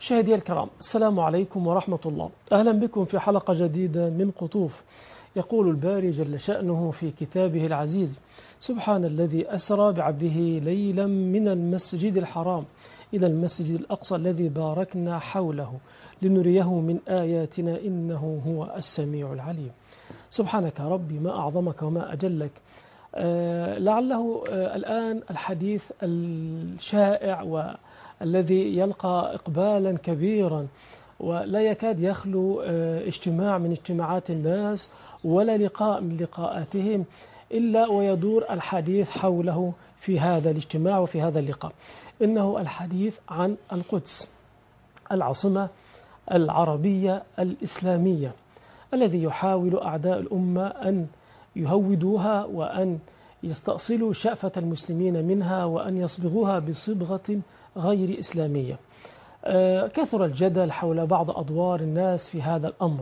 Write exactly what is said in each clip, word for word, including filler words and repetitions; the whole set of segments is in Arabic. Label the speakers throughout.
Speaker 1: مشاهدي الكرام، السلام عليكم ورحمة الله. أهلا بكم في حلقة جديدة من قطوف. يقول الباري جل شأنه في كتابه العزيز: سبحان الذي أسرى بعبده ليلا من المسجد الحرام إلى المسجد الأقصى الذي باركنا حوله لنريه من آياتنا إنه هو السميع العليم. سبحانك ربي، ما أعظمك وما أجلك. آه لعله آه الآن الحديث الشائع والذي يلقى إقبالا كبيرا ولا يكاد يخلو آه اجتماع من اجتماعات الناس ولا لقاء من لقاءاتهم إلا ويدور الحديث حوله في هذا الاجتماع وفي هذا اللقاء. إنه الحديث عن القدس، العاصمة العربية الإسلامية، الذي يحاول أعداء الأمة أن يهودوها وأن يستأصلوا شأفة المسلمين منها وأن يصبغوها بصبغة غير إسلامية. كثر الجدل حول بعض أدوار الناس في هذا الأمر،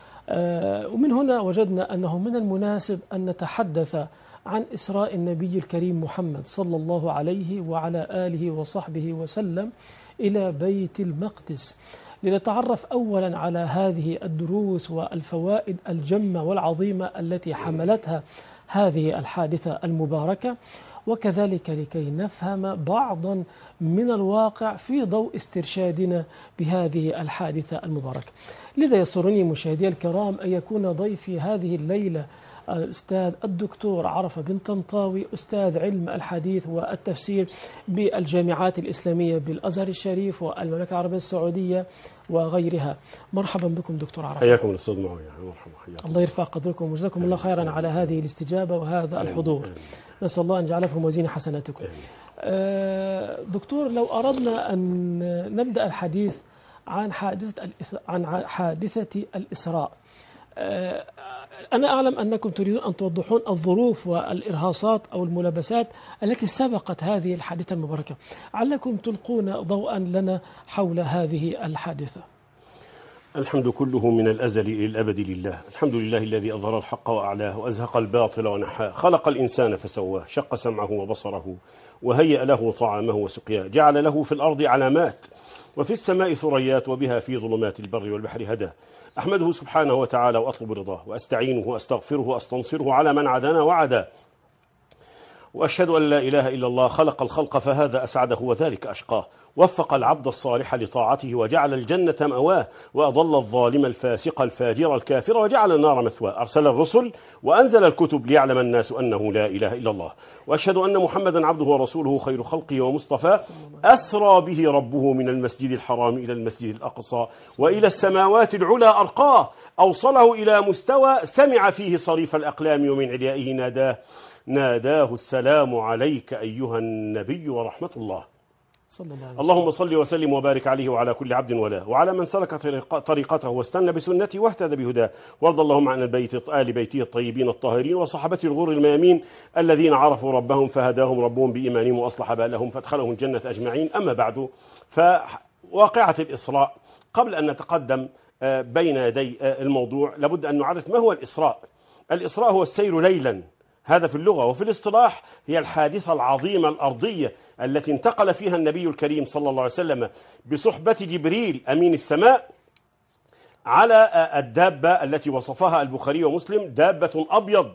Speaker 1: ومن هنا وجدنا أنه من المناسب أن نتحدث عن إسراء النبي الكريم محمد صلى الله عليه وعلى آله وصحبه وسلم إلى بيت المقدس، لنتعرف أولا على هذه الدروس والفوائد الجمة والعظيمة التي حملتها هذه الحادثة المباركة، وكذلك لكي نفهم بعضا من الواقع في ضوء استرشادنا بهذه الحادثة المباركة. لذا يسرني مشاهدي الكرام أن يكون ضيفي هذه الليلة الأستاذ الدكتور عرفة بن طنطاوي، أستاذ علم الحديث والتفسير بالجامعات الإسلامية بالأزهر الشريف والمملكة العربية السعودية وغيرها. مرحبا بكم دكتور عرفة.
Speaker 2: حياكم الأستاذ معاوية. مرحبا، حياكم.
Speaker 1: الله يرفع قدركم وجزاكم الله خيرا على هذه الاستجابة وهذا الحضور. نسأل الله أن يجعله في موازين حسناتكم. دكتور، لو أردنا أن نبدأ الحديث عن حادثة عن حادثة الإسراء، أنا أعلم أنكم تريدون أن توضحون الظروف والإرهاصات أو الملابسات التي سبقت هذه الحادثة المباركة، علكم تلقون ضوءا لنا حول هذه الحادثة.
Speaker 2: الحمد كله من الأزل إلى الأبد لله. الحمد لله الذي أظهر الحق وأعلاه وأزهق الباطل ونحاه، خلق الإنسان فسواه، شق سمعه وبصره وهيأ له طعامه وسقياه، جعل له في الأرض علامات وفي السماء ثريات وبها في ظلمات البر والبحر هداه. أحمده سبحانه وتعالى وأطلب رضاه وأستعينه وأستغفره وأستنصره على من عادانا وعدا، وأشهد أن لا إله إلا الله خلق الخلق فهذا أسعده وذلك أشقاه، وفق العبد الصالح لطاعته وجعل الجنة مأواه، وأضل الظالم الفاسق الفاجر الكافر وجعل النار مثواه، أرسل الرسل وأنزل الكتب ليعلم الناس أنه لا إله إلا الله، وأشهد أن محمدا عبده ورسوله خير خلقه ومصطفاه، أسرى به ربه من المسجد الحرام إلى المسجد الأقصى وإلى السماوات العلى أرقاه، أوصله إلى مستوى سمع فيه صريف الأقلام ومن عليائه ناداه ناداه السلام عليك أيها النبي ورحمة الله. صلى الله عليه اللهم صل وسلم وبارك عليه وعلى كل عبد وله وعلى من سلك طريقته واستنى بسنته واهتدى بهداه، وارض اللهم عن البيت آل بيته الطيبين الطاهرين وصحبته الغر الميامين الذين عرفوا ربهم فهداهم ربهم بإيمانهم وأصلح بالهم فادخلهم الجنة أجمعين. أما بعد، فواقعة الإسراء، قبل أن نتقدم بين يدي الموضوع لابد أن نعرف ما هو الإسراء. الإسراء هو السير ليلا، هذا في اللغة، وفي الاصطلاح هي الحادثة العظيمة الأرضية التي انتقل فيها النبي الكريم صلى الله عليه وسلم بصحبة جبريل أمين السماء على الدابة التي وصفها البخاري ومسلم، دابة أبيض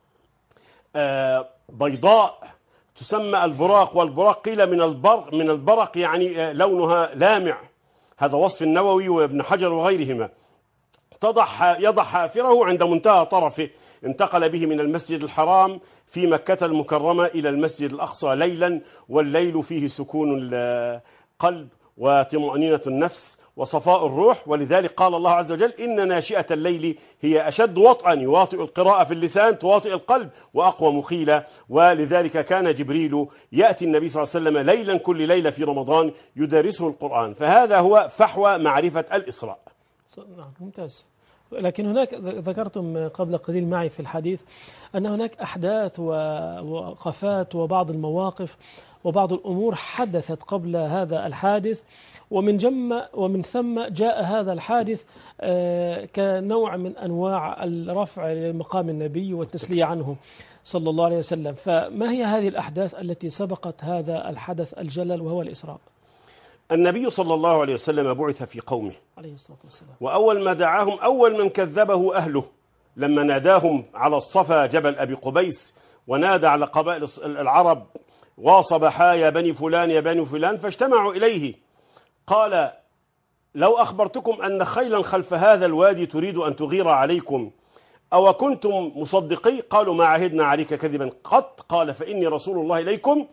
Speaker 2: بيضاء تسمى البراق، والبراق قيل من البر من البرق يعني لونها لامع، هذا وصف النووي وابن حجر وغيرهما. تضع يضع حافره عند منتهى طرفه. انتقل به من المسجد الحرام في مكة المكرمة إلى المسجد الأقصى ليلا، والليل فيه سكون القلب وطمأنينة النفس وصفاء الروح، ولذلك قال الله عز وجل: إن ناشئة الليل هي أشد وطئا، يواطئ القراءة في اللسان تواطئ القلب وأقوى مخيلة. ولذلك كان جبريل يأتي النبي صلى الله عليه وسلم ليلا كل ليلة في رمضان يدرسه القرآن. فهذا هو فحوى معرفة الإسراء.
Speaker 1: ممتاز. لكن هناك ذكرتم قبل قليل معي في الحديث أن هناك أحداث ووقفات وبعض المواقف وبعض الأمور حدثت قبل هذا الحادث، ومن جم ومن ثم جاء هذا الحادث كنوع من أنواع الرفع لمقام النبي والتسلية عنه صلى الله عليه وسلم. فما هي هذه الأحداث التي سبقت هذا الحدث الجلل وهو الإسراء؟
Speaker 2: النبي صلى الله عليه وسلم بعث في قومه
Speaker 1: عليه الصلاة والسلام،
Speaker 2: وأول ما دعاهم أول من كذبه أهله لما ناداهم على الصفا جبل أبي قبيس، ونادى على قبائل العرب واصبحا يا بني فلان يا بني فلان، فاجتمعوا إليه قال لو أخبرتكم أن خيلا خلف هذا الوادي تريد أن تغير عليكم أو كنتم مصدقي؟ قالوا ما عهدنا عليك كذبا قط. قال فإني رسول الله إليكم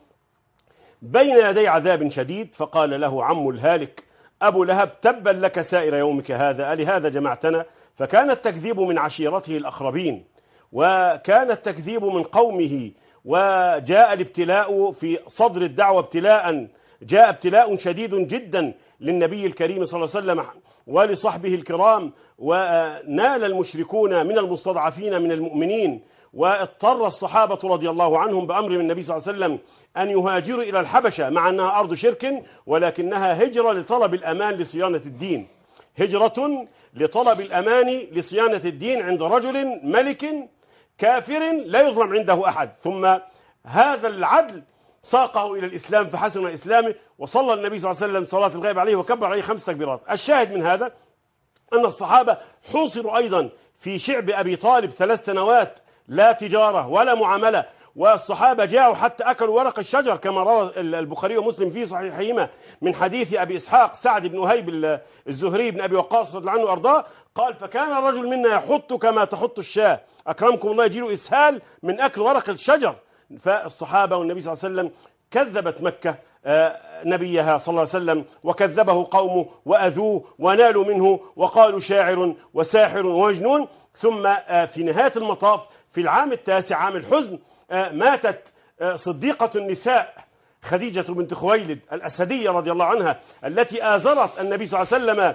Speaker 2: بين يدي عذاب شديد. فقال له عم الهالك أبو لهب تبا لك سائر يومك هذا، ألهذا جمعتنا؟ فكان التكذيب من عشيرته الأقربين، وكان التكذيب من قومه، وجاء الابتلاء في صدر الدعوة ابتلاء، جاء ابتلاء شديد جدا للنبي الكريم صلى الله عليه وسلم ولصحبه الكرام، ونال المشركون من المستضعفين من المؤمنين، واضطر الصحابة رضي الله عنهم بأمر من النبي صلى الله عليه وسلم أن يهاجروا إلى الحبشة، مع أنها أرض شرك ولكنها هجرة لطلب الأمان لصيانة الدين، هجرة لطلب الأمان لصيانة الدين عند رجل ملك كافر لا يظلم عنده أحد، ثم هذا العدل ساقه إلى الإسلام فحسن إسلامه، وصلى النبي صلى الله عليه وسلم صلاة الغيب عليه وكبر عليه خمس تكبيرات. الشاهد من هذا أن الصحابة حوصروا أيضا في شعب أبي طالب ثلاث سنوات، لا تجارة ولا معاملة، والصحابة جاءوا حتى أكلوا ورق الشجر كما روى البخاري ومسلم في صحيحهما من حديث أبي إسحاق سعد بن وهيب الزهري بن أبي وقاص رضي الله عنه وأرضاه قال فكان الرجل منا يحط كما تحط الشاة، أكرمكم الله يجيله إسهال من أكل ورق الشجر. فالصحابة والنبي صلى الله عليه وسلم كذبت مكة نبيها صلى الله عليه وسلم، وكذبه قومه وأذوه ونالوا منه وقالوا شاعر وساحر ومجنون. ثم في نهاية المطاف في العام التاسع عام الحزن ماتت صديقة النساء خديجة بنت خويلد الأسدية رضي الله عنها، التي آزرت النبي صلى الله عليه وسلم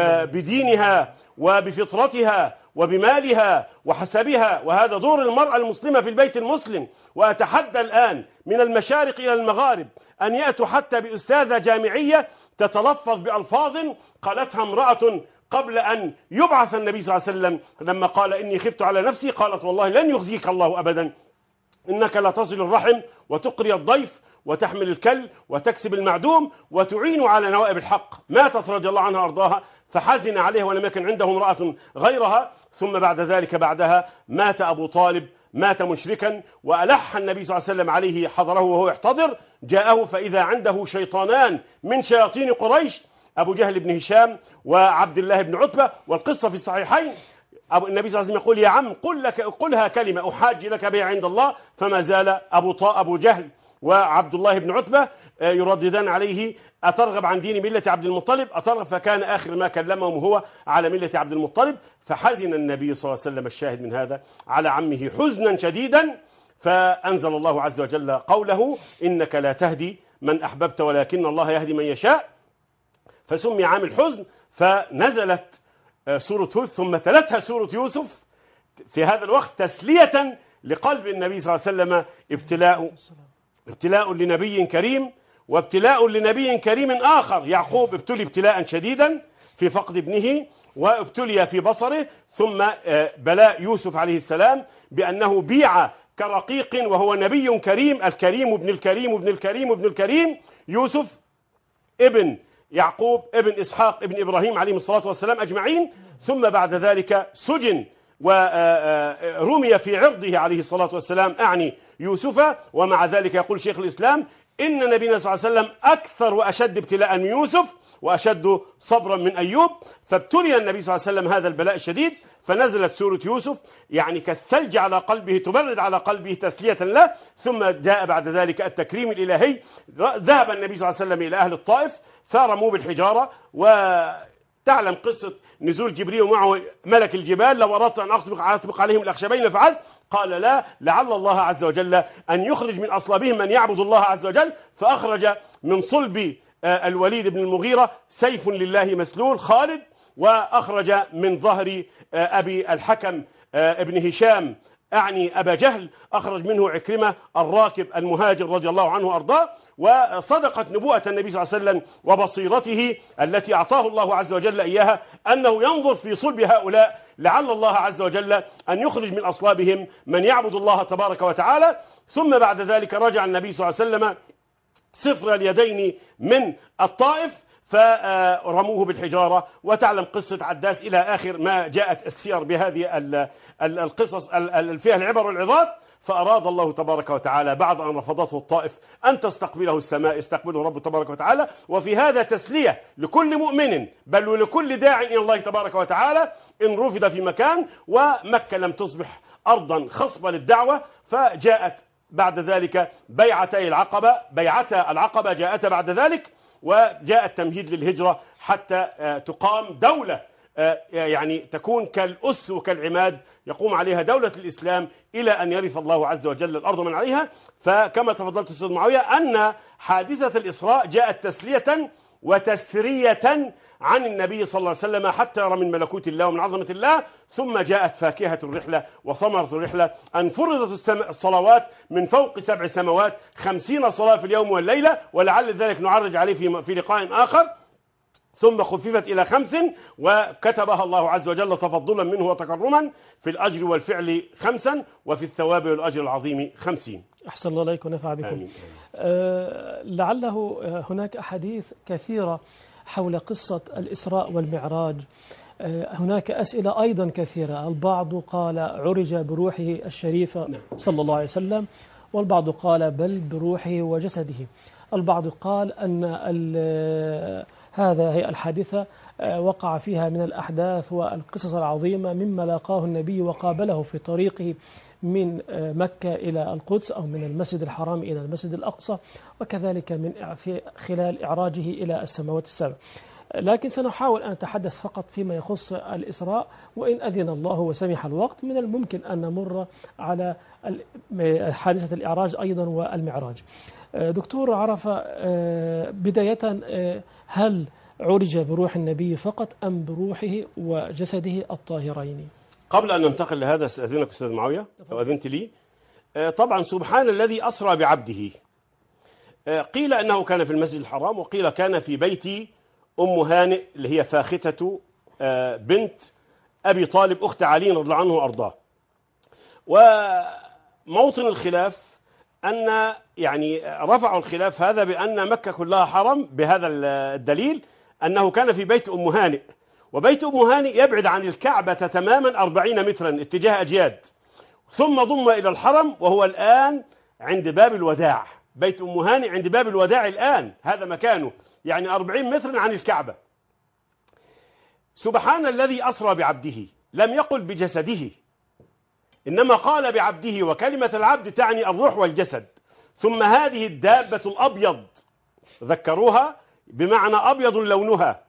Speaker 2: بدينها وبفطرتها وبمالها وحسبها، وهذا دور المرأة المسلمة في البيت المسلم. وأتحدى الآن من المشارق إلى المغارب أن يأتوا حتى بأستاذة جامعية تتلفظ بألفاظ قالتها امرأة قبل أن يبعث النبي صلى الله عليه وسلم، لما قال إني خفت على نفسي قالت والله لن يخزيك الله أبدا، إنك لا تصل الرحم وتقري الضيف وتحمل الكل وتكسب المعدوم وتعين على نوائب الحق. ماتت رضي الله عنها أرضاها فحزن عليها ولم يكن عنده امرأة غيرها. ثم بعد ذلك بعدها مات أبو طالب، مات مشركا، وألح النبي صلى الله عليه وسلم عليه حضره وهو يحتضر، جاءه فإذا عنده شيطانان من شياطين قريش، أبو جهل بن هشام وعبد الله بن عتبة، والقصة في الصحيحين. أبو النبي صلى الله عليه وسلم يقول يا عم قل لك قلها كلمة أحاج لك بها عند الله، فما زال أبو طا أبو جهل وعبد الله بن عتبة يرددان عليه أترغب عن دين ملة عبد المطلب أترغب، فكان آخر ما كلمهم هو على ملة عبد المطلب. فحزن النبي صلى الله عليه وسلم الشاهد من هذا على عمه حزنا شديدا، فأنزل الله عز وجل قوله إنك لا تهدي من أحببت ولكن الله يهدي من يشاء، فسمي عام الحزن. فنزلت سورة هود ثم تلتها سورة يوسف في هذا الوقت تسلية لقلب النبي صلى الله عليه وسلم، ابتلاء ابتلاء لنبي كريم وابتلاء لنبي كريم آخر. يعقوب ابتلي ابتلاء شديدا في فقد ابنه وابتلي في بصره، ثم بلاء يوسف عليه السلام بأنه بيع كرقيق وهو نبي كريم، الكريم ابن الكريم ابن الكريم ابن الكريم يوسف ابن يعقوب ابن إسحاق ابن إبراهيم عليه الصلاة والسلام أجمعين. ثم بعد ذلك سجن ورمي في عرضه عليه الصلاة والسلام أعني يوسف. ومع ذلك يقول شيخ الإسلام إن نبينا صلى الله عليه وسلم أكثر وأشد ابتلاء من يوسف وأشد صبرا من أيوب. فابتلي النبي صلى الله عليه وسلم هذا البلاء الشديد، فنزلت سورة يوسف يعني كالثلج على قلبه تبرد على قلبه تسلية له. ثم جاء بعد ذلك التكريم الإلهي، ذهب النبي صلى الله عليه وسلم إلى أهل الطائف فرموا بالحجارة، وتعلم قصة نزول جبريل ومعه ملك الجبال لو أردت أن أطبق عليهم الأخشبين فعلت، قال لا، لعل الله عز وجل أن يخرج من أصلابهم من يعبد الله عز وجل. فأخرج من صلب الوليد بن المغيرة سيف لله مسلول خالد، وأخرج من ظهر أبي الحكم ابن هشام أعني أبا جهل أخرج منه عكرمة الراكب المهاجر رضي الله عنه أرضاه. وصدقت نبوءة النبي صلى الله عليه وسلم وبصيرته التي أعطاه الله عز وجل إياها أنه ينظر في صلب هؤلاء لعل الله عز وجل أن يخرج من أصلابهم من يعبد الله تبارك وتعالى. ثم بعد ذلك رجع النبي صلى الله عليه وسلم صفر اليدين من الطائف فرموه بالحجارة، وتعلم قصة عداس إلى آخر ما جاءت السير بهذه القصص فيها العبر والعظات. فأراد الله تبارك وتعالى بعد أن رفضته الطائف أن تستقبله السماء، استقبله رب تبارك وتعالى. وفي هذا تسلية لكل مؤمن بل ولكل داع إلى الله تبارك وتعالى إن رفض في مكان، ومكة لم تصبح أرضا خصبة للدعوة. فجاءت بعد ذلك بيعتي العقبة، بيعتا العقبة جاءت بعد ذلك، وجاء التمهيد للهجرة حتى تقام دولة يعني تكون كالأس وكالعماد يقوم عليها دولة الإسلام إلى أن يرث الله عز وجل الأرض من عليها. فكما تفضلت أستاذ معاوية أن حادثة الإسراء جاءت تسلية وتسرية عن النبي صلى الله عليه وسلم حتى يرى من ملكوت الله ومن عظمة الله. ثم جاءت فاكهة الرحلة وثمرة الرحلة أن فرضت الصلوات من فوق سبع سماوات، خمسين صلاة في اليوم والليلة، ولعل ذلك نعرج عليه في في لقاء آخر. ثم خففت إلى خمس وكتبها الله عز وجل تفضلا منه وتكرما في الأجر والفعل خمسا، وفي الثواب والأجر العظيم خمسين.
Speaker 1: أحسن الله إليكم ونفع بكم. آمين. آه لعله هناك أحاديث كثيرة حول قصة الإسراء والمعراج. آه هناك أسئلة أيضا كثيرة. البعض قال عرج بروحه الشريفة صلى الله عليه وسلم، والبعض قال بل بروحه وجسده. البعض قال أن هذا هي الحادثة وقع فيها من الأحداث والقصص العظيمة مما لاقاه النبي وقابله في طريقه من مكة إلى القدس أو من المسجد الحرام إلى المسجد الأقصى، وكذلك من في خلال إعراجه إلى السماوات السبع. لكن سنحاول أن نتحدث فقط فيما يخص الإسراء، وإن أذن الله وسمح الوقت من الممكن أن نمر على حادثة الإعراج أيضا والمعراج. دكتور عرفة، بداية هل عرج بروح النبي فقط أم بروحه وجسده الطاهرين؟
Speaker 2: قبل أن ننتقل لهذا أستأذنك أستاذ معاوية لو أذنت لي. طبعا سبحان الذي أسرى بعبده، قيل أنه كان في المسجد الحرام، وقيل كان في بيت أم هانئ اللي هي فاختة بنت أبي طالب أخت علي رضي الله عنه وأرضاه. وموطن الخلاف أن يعني رفعوا الخلاف هذا بأن مكة كلها حرم بهذا الدليل أنه كان في بيت أم هانئ، وبيت أم هانئ يبعد عن الكعبة تماما أربعين مترا اتجاه أجياد، ثم ضم إلى الحرم، وهو الآن عند باب الوداع. بيت أم هانئ عند باب الوداع الآن، هذا مكانه يعني أربعين مترا عن الكعبة. سبحان الذي أسرى بعبده، لم يقل بجسده، إنما قال بعبده، وكلمة العبد تعني الروح والجسد. ثم هذه الدابة الأبيض ذكروها بمعنى أبيض لونها،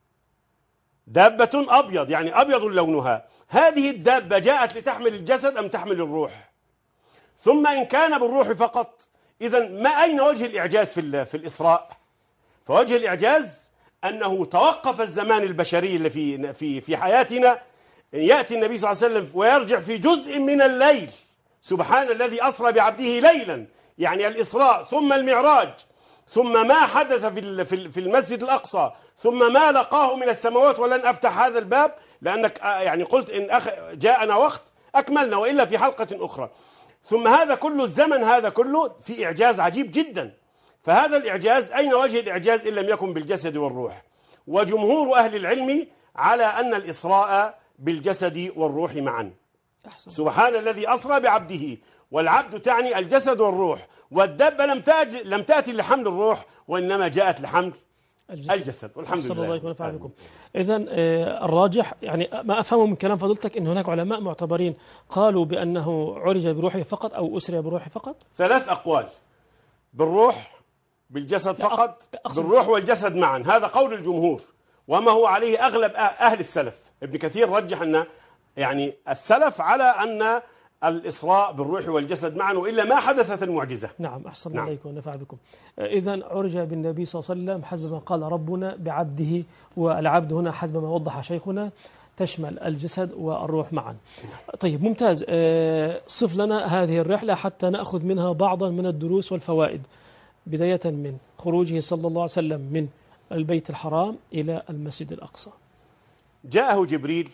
Speaker 2: دابة أبيض يعني أبيض لونها. هذه الدابة جاءت لتحمل الجسد أم تحمل الروح؟ ثم إن كان بالروح فقط، إذن ما أين وجه الإعجاز في في الإسراء؟ فوجه الإعجاز أنه توقف الزمان البشري اللي في في في حياتنا، يأتي النبي صلى الله عليه وسلم ويرجع في جزء من الليل. سبحان الذي أسرى بعبده ليلا، يعني الإسراء ثم المعراج ثم ما حدث في في المسجد الأقصى ثم ما لقاه من السماوات. ولن أفتح هذا الباب لأنك يعني قلت إن أخ جاءنا وقت أكملنا، وإلا في حلقة أخرى. ثم هذا كله الزمن هذا كله في إعجاز عجيب جدا. فهذا الإعجاز أين وجه الإعجاز إن لم يكن بالجسد والروح؟ وجمهور أهل العلم على أن الإسراء بالجسد والروح معا. أحسن. سبحان الذي أسرى بعبده، والعبد تعني الجسد والروح، والدابة لم تأتي لم تأتي لحمل الروح وإنما جاءت لحمل الجسد, الجسد. والحمد لله.
Speaker 1: إذن الراجح يعني ما أفهمه من كلام فضلتك أن هناك علماء معتبرين قالوا بأنه عرج بروحه فقط أو أسري بروحه فقط.
Speaker 2: ثلاث أقوال: بالروح، بالجسد فقط، بالروح والجسد معا. هذا قول الجمهور وما هو عليه أغلب أهل السلف. ابن كثير رجح أن يعني السلف على أن الإسراء بالروح والجسد معا، وإلا ما حدثت المعجزة.
Speaker 1: نعم أحسن الله عليكم ونفع بكم. إذن عرج بالنبي صلى الله عليه وسلم حسب ما قال ربنا بعبده، والعبد هنا حسب ما وضح شيخنا تشمل الجسد والروح معا. طيب ممتاز. صف لنا هذه الرحلة حتى نأخذ منها بعضا من الدروس والفوائد، بداية من خروجه صلى الله عليه وسلم من البيت الحرام إلى المسجد الأقصى.
Speaker 2: جاءه جبريل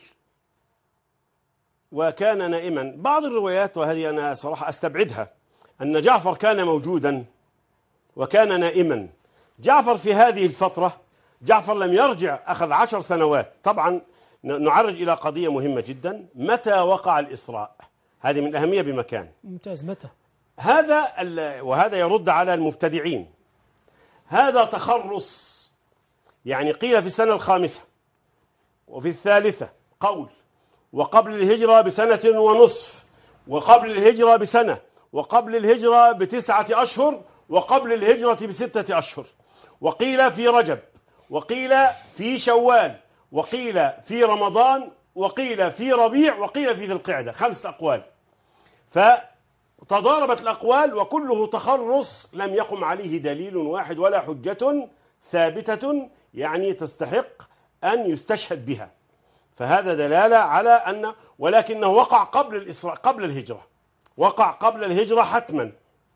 Speaker 2: وكان نائما. بعض الروايات، وهذه أنا صراحة أستبعدها، أن جعفر كان موجودا وكان نائما. جعفر في هذه الفترة جعفر لم يرجع، أخذ عشر سنوات. طبعا نعرج إلى قضية مهمة جدا، متى وقع الإسراء؟ هذه من الأهمية بمكان.
Speaker 1: ممتاز. متى؟
Speaker 2: هذا وهذا يرد على المبتدعين. هذا تخرص، يعني قيل في السنة الخامسة وفي الثالثة قول، وقبل الهجرة بسنة ونصف، وقبل الهجرة بسنة، وقبل الهجرة بتسعة أشهر، وقبل الهجرة بستة أشهر، وقيل في رجب، وقيل في شوال، وقيل في رمضان، وقيل في ربيع، وقيل في ذي القعدة. خمس أقوال. فتضاربت الأقوال وكله تخرص لم يقم عليه دليل واحد ولا حجة ثابتة يعني تستحق أن يستشهد بها. فهذا دلالة على أن، ولكنه وقع قبل الإسراء، قبل الهجرة، وقع قبل الهجرة حتما.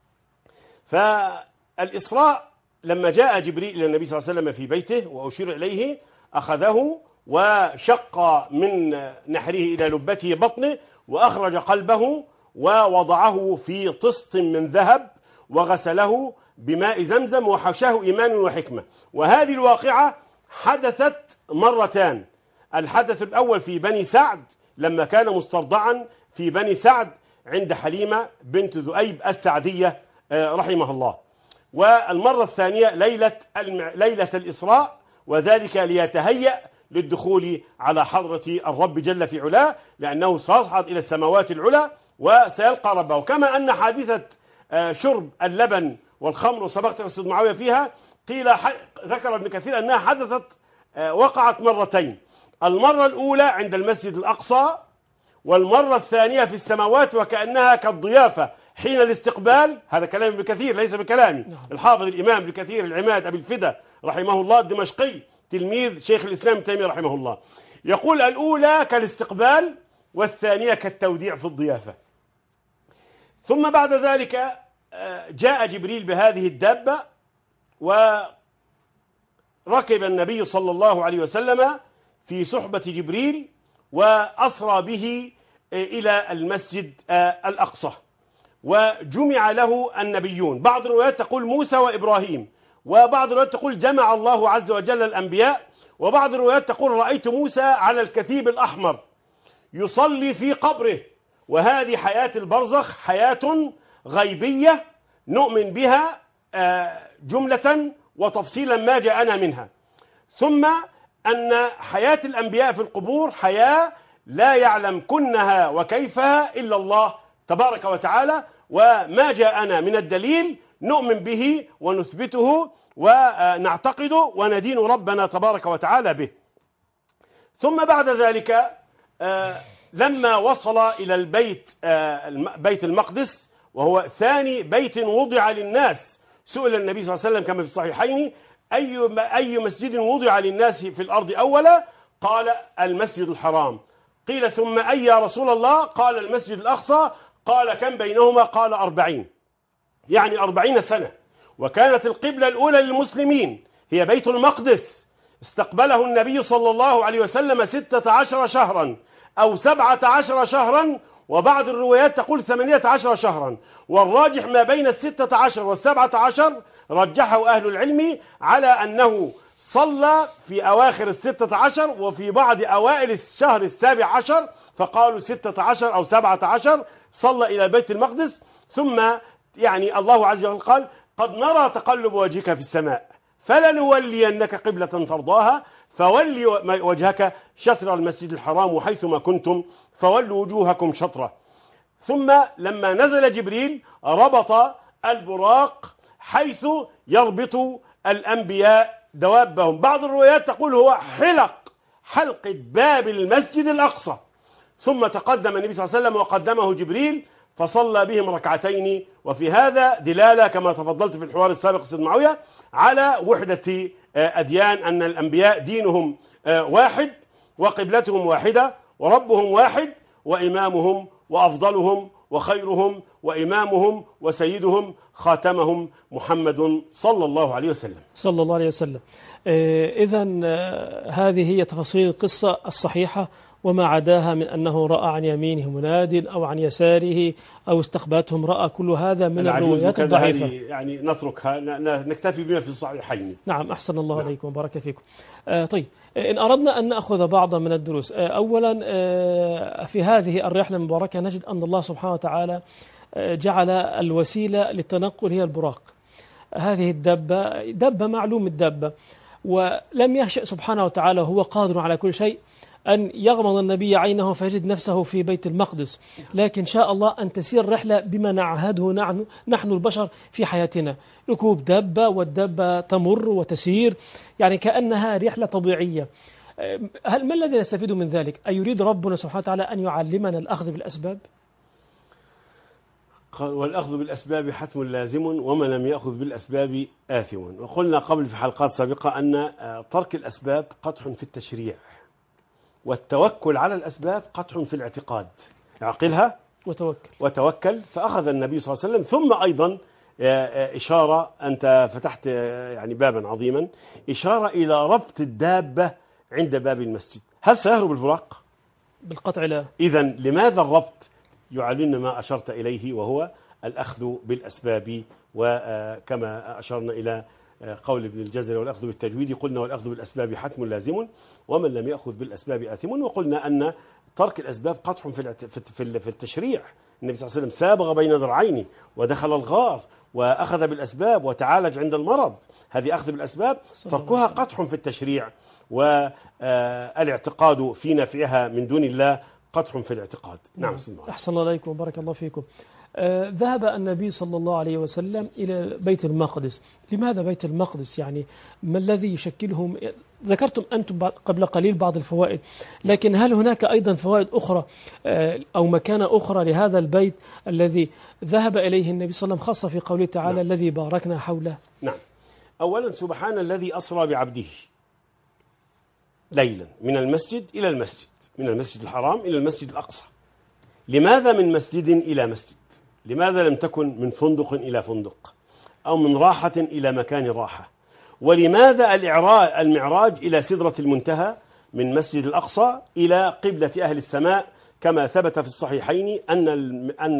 Speaker 2: فالإسراء لما جاء جبريل إلى النبي صلى الله عليه وسلم في بيته وأشير إليه، أخذه وشق من نحره إلى لبته بطنه، وأخرج قلبه ووضعه في طست من ذهب، وغسله بماء زمزم، وحشاه إيمان وحكمة. وهذه الواقعة حدثت مرتان. الحدث الأول في بني سعد لما كان مسترضعا في بني سعد عند حليمة بنت ذؤيب السعدية رحمه الله. والمرة الثانية ليلة ليلة الإسراء، وذلك ليتهيأ للدخول على حضرة الرب جل في علاه، لأنه سيصعد إلى السماوات العلى وسيلقى ربه. كما أن حادثة شرب اللبن والخمر سبقت أستاذ معاوية فيها، قيل ذكر ابن كثير أنها حدثت وقعت مرتين، المرة الأولى عند المسجد الأقصى، والمرة الثانية في السماوات، وكأنها كالضيافة حين الاستقبال. هذا كلام ابن كثير ليس بكلامي. الحافظ الإمام ابن كثير العماد أبي الفدا رحمه الله الدمشقي تلميذ شيخ الإسلام ابن تيمية رحمه الله، يقول الأولى كالاستقبال والثانية كالتوديع في الضيافة. ثم بعد ذلك جاء جبريل بهذه الدابة، وركب النبي صلى الله عليه وسلم في صحبة جبريل، وأسرى به إلى المسجد الأقصى، وجمع له النبيون. بعض الروايات تقول موسى وإبراهيم، وبعض الروايات تقول جمع الله عز وجل الأنبياء، وبعض الروايات تقول رأيت موسى على الكثيب الأحمر يصلي في قبره. وهذه حياة البرزخ حياة غيبية نؤمن بها جملة وتفصيلا ما جاءنا منها. ثم أن حياة الأنبياء في القبور حياة لا يعلم كنها وكيفها إلا الله تبارك وتعالى، وما جاءنا من الدليل نؤمن به ونثبته ونعتقده وندين ربنا تبارك وتعالى به. ثم بعد ذلك لما وصل إلى البيت بيت المقدس، وهو ثاني بيت وضع للناس، سئل النبي صلى الله عليه وسلم كما في الصحيحين أي أي مسجد وضع للناس في الأرض أولا؟ قال المسجد الحرام. قيل ثم أي يا رسول الله؟ قال المسجد الأقصى. قال كم بينهما؟ قال أربعين، يعني أربعين سنة. وكانت القبلة الأولى للمسلمين هي بيت المقدس، استقبله النبي صلى الله عليه وسلم ستة عشر شهرا أو سبعة عشر شهرا، وبعض الروايات تقول ثمانية عشر شهرا، والراجح ما بين الستة عشر والسبعة عشر رجحه أهل العلم على أنه صلى في أواخر الستة عشر وفي بعض أوائل الشهر السابع عشر، فقالوا ستة عشر أو سبعة عشر صلى إلى بيت المقدس. ثم يعني الله عز وجل قال قد نرى تقلب وجهك في السماء فلنولينك قبلة ترضاها فولي وجهك شطر المسجد الحرام وحيثما كنتم فولوا وجوهكم شطره. ثم لما نزل جبريل ربط البراق حيث يربط الأنبياء دوابهم. بعض الروايات تقول هو حلق حلقة باب المسجد الأقصى. ثم تقدم النبي صلى الله عليه وسلم وقدمه جبريل فصلى بهم ركعتين. وفي هذا دلالة كما تفضلت في الحوار السابق سيد معاوية على وحدة أديان، أن الأنبياء دينهم واحد وقبلتهم واحدة وربهم واحد وإمامهم وأفضلهم وخيرهم وإمامهم وسيدهم خاتمهم محمد صلى الله عليه وسلم
Speaker 1: صلى الله عليه وسلم. إذن هذه هي تفاصيل القصة الصحيحة وما عداها من أنه رأى عن يمينه مناد أو عن يساره أو استقبلته امرأة، كل هذا من الروايات الضعيفة.
Speaker 2: يعني نتركها، نكتفي بما في الصحيحين.
Speaker 1: نعم، أحسن الله نعم. عليكم وبارك فيكم. آه طيب، إن أردنا أن نأخذ بعضا من الدروس، آه أولا آه في هذه الرحلة المباركة نجد أن الله سبحانه وتعالى آه جعل الوسيلة للتنقل هي البراق. هذه الدبة دبة معلوم الدبة، ولم يشأ سبحانه وتعالى هو قادر على كل شيء أن يغمض النبي عينه فيجد نفسه في بيت المقدس، لكن شاء الله أن تسير الرحلة بما نعهده نحن, نحن البشر في حياتنا، ركوب دبة والدبة تمر وتسير، يعني كأنها رحلة طبيعية. هل ما الذي نستفيد من ذلك؟ أيريد ربنا سبحانه وتعالى أن يعلمنا الأخذ بالأسباب؟
Speaker 2: والأخذ بالأسباب حتم لازم، ومن لم يأخذ بالأسباب آثم. وقلنا قبل في حلقات سابقة أن ترك الأسباب قدح في التشريع، والتوكل على الأسباب قدح في الاعتقاد. اعقلها
Speaker 1: وتوكل
Speaker 2: وتوكل. فأخذ النبي صلى الله عليه وسلم، ثم أيضا إشارة، أنت فتحت يعني بابا عظيما، إشارة إلى ربط الدابة عند باب المسجد. هل سيهرب البراق؟
Speaker 1: بالقطع لا.
Speaker 2: إذن لماذا الربط؟ يعلمنا ما أشرت إليه، وهو الأخذ بالأسباب. وكما أشرنا إلى قول ابن الجزري والأخذ بالتجويد، قلنا والأخذ بالأسباب حتم لازم، ومن لم يأخذ بالأسباب آثم. وقلنا أن ترك الأسباب قدح في التشريع. النبي صلى الله عليه وسلم سابغ بين ذرعين ودخل الغار وأخذ بالأسباب وتعالج عند المرض، هذه أخذ بالأسباب. تركها قدح في التشريع، والاعتقاد في نفعها من دون الله قدح في الاعتقاد. نعم.
Speaker 1: أحسن الله عليكم وبارك الله فيكم. آه ذهب النبي صلى الله عليه وسلم إلى بيت المقدس. لماذا بيت المقدس؟ يعني ما الذي يشكله؟ ذكرتم أنتم قبل قليل بعض الفوائد، لكن هل هناك أيضا فوائد أخرى آه أو مكانة أخرى لهذا البيت الذي ذهب إليه النبي صلى الله عليه وسلم، خاصة في قوله تعالى نعم. الذي باركنا حوله؟
Speaker 2: نعم. أولا سبحان الذي أسرى بعبده ليلا من المسجد إلى المسجد، من المسجد الحرام إلى المسجد الأقصى. لماذا من مسجد إلى مسجد؟ لماذا لم تكن من فندق إلى فندق، أو من راحة إلى مكان راحة؟ ولماذا المعراج إلى سدرة المنتهى من مسجد الأقصى إلى قبلة أهل السماء، كما ثبت في الصحيحين أن أن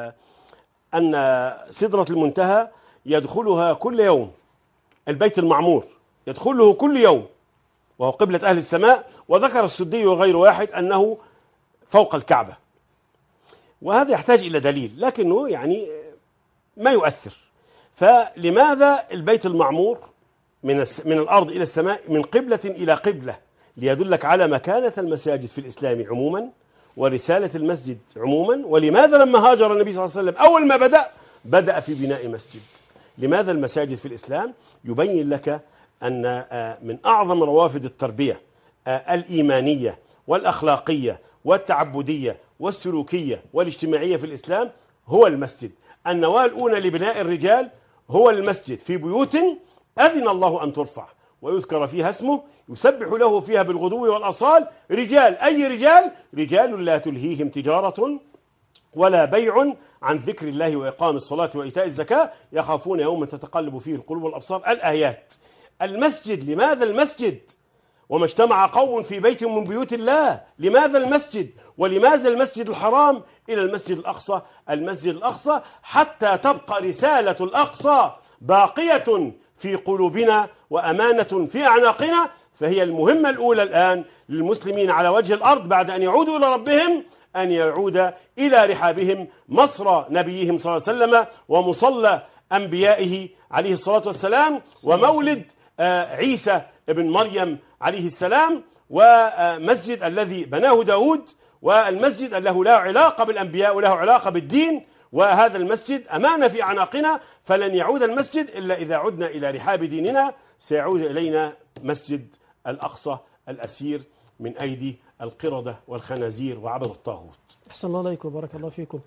Speaker 2: أن سدرة المنتهى يدخلها كل يوم البيت المعمور، يدخله كل يوم وهو قبلة أهل السماء. وذكر السدي وغير واحد أنه فوق الكعبة، وهذا يحتاج إلى دليل، لكنه يعني ما يؤثر. فلماذا البيت المعمور من من الأرض إلى السماء، من قبلة إلى قبلة؟ ليدلك على مكانة المساجد في الإسلام عموما، ورسالة المسجد عموما. ولماذا لما هاجر النبي صلى الله عليه وسلم أول ما بدأ بدأ في بناء مسجد؟ لماذا المساجد في الإسلام؟ يبين لك أن من أعظم روافد التربية الإيمانية والأخلاقية والتعبدية والسلوكية والاجتماعية في الإسلام هو المسجد. النواة الأولى لبناء الرجال هو المسجد، في بيوت أذن الله أن ترفع ويذكر فيها اسمه يسبح له فيها بالغدو والأصال رجال. أي رجال؟ رجال لا تلهيهم تجارة ولا بيع عن ذكر الله وإقام الصلاة وإيتاء الزكاة يخافون يوما تتقلب فيه القلوب والأبصار. الآيات. المسجد. لماذا المسجد؟ وما اجتمع قوم في بيت من بيوت الله. لماذا المسجد؟ ولماذا المسجد الحرام إلى المسجد الأقصى؟ المسجد الأقصى حتى تبقى رسالة الأقصى باقية في قلوبنا وأمانة في أعناقنا. فهي المهمة الأولى الآن للمسلمين على وجه الأرض بعد أن يعودوا إلى ربهم، أن يعود إلى رحابهم مصر نبيهم صلى الله عليه وسلم، ومصلى أنبيائه عليه الصلاة والسلام، ومولد عيسى ابن مريم عليه السلام، ومسجد الذي بناه داود، والمسجد له له علاقة بالأنبياء وله علاقة بالدين. وهذا المسجد أمانة في أعناقنا، فلن يعود المسجد إلا إذا عدنا إلى رحاب ديننا. سيعود إلينا مسجد الأقصى الأسير من أيدي القردة والخنازير وعبد الطاغوت.
Speaker 1: أحسن الله عليكم وبارك الله فيكم.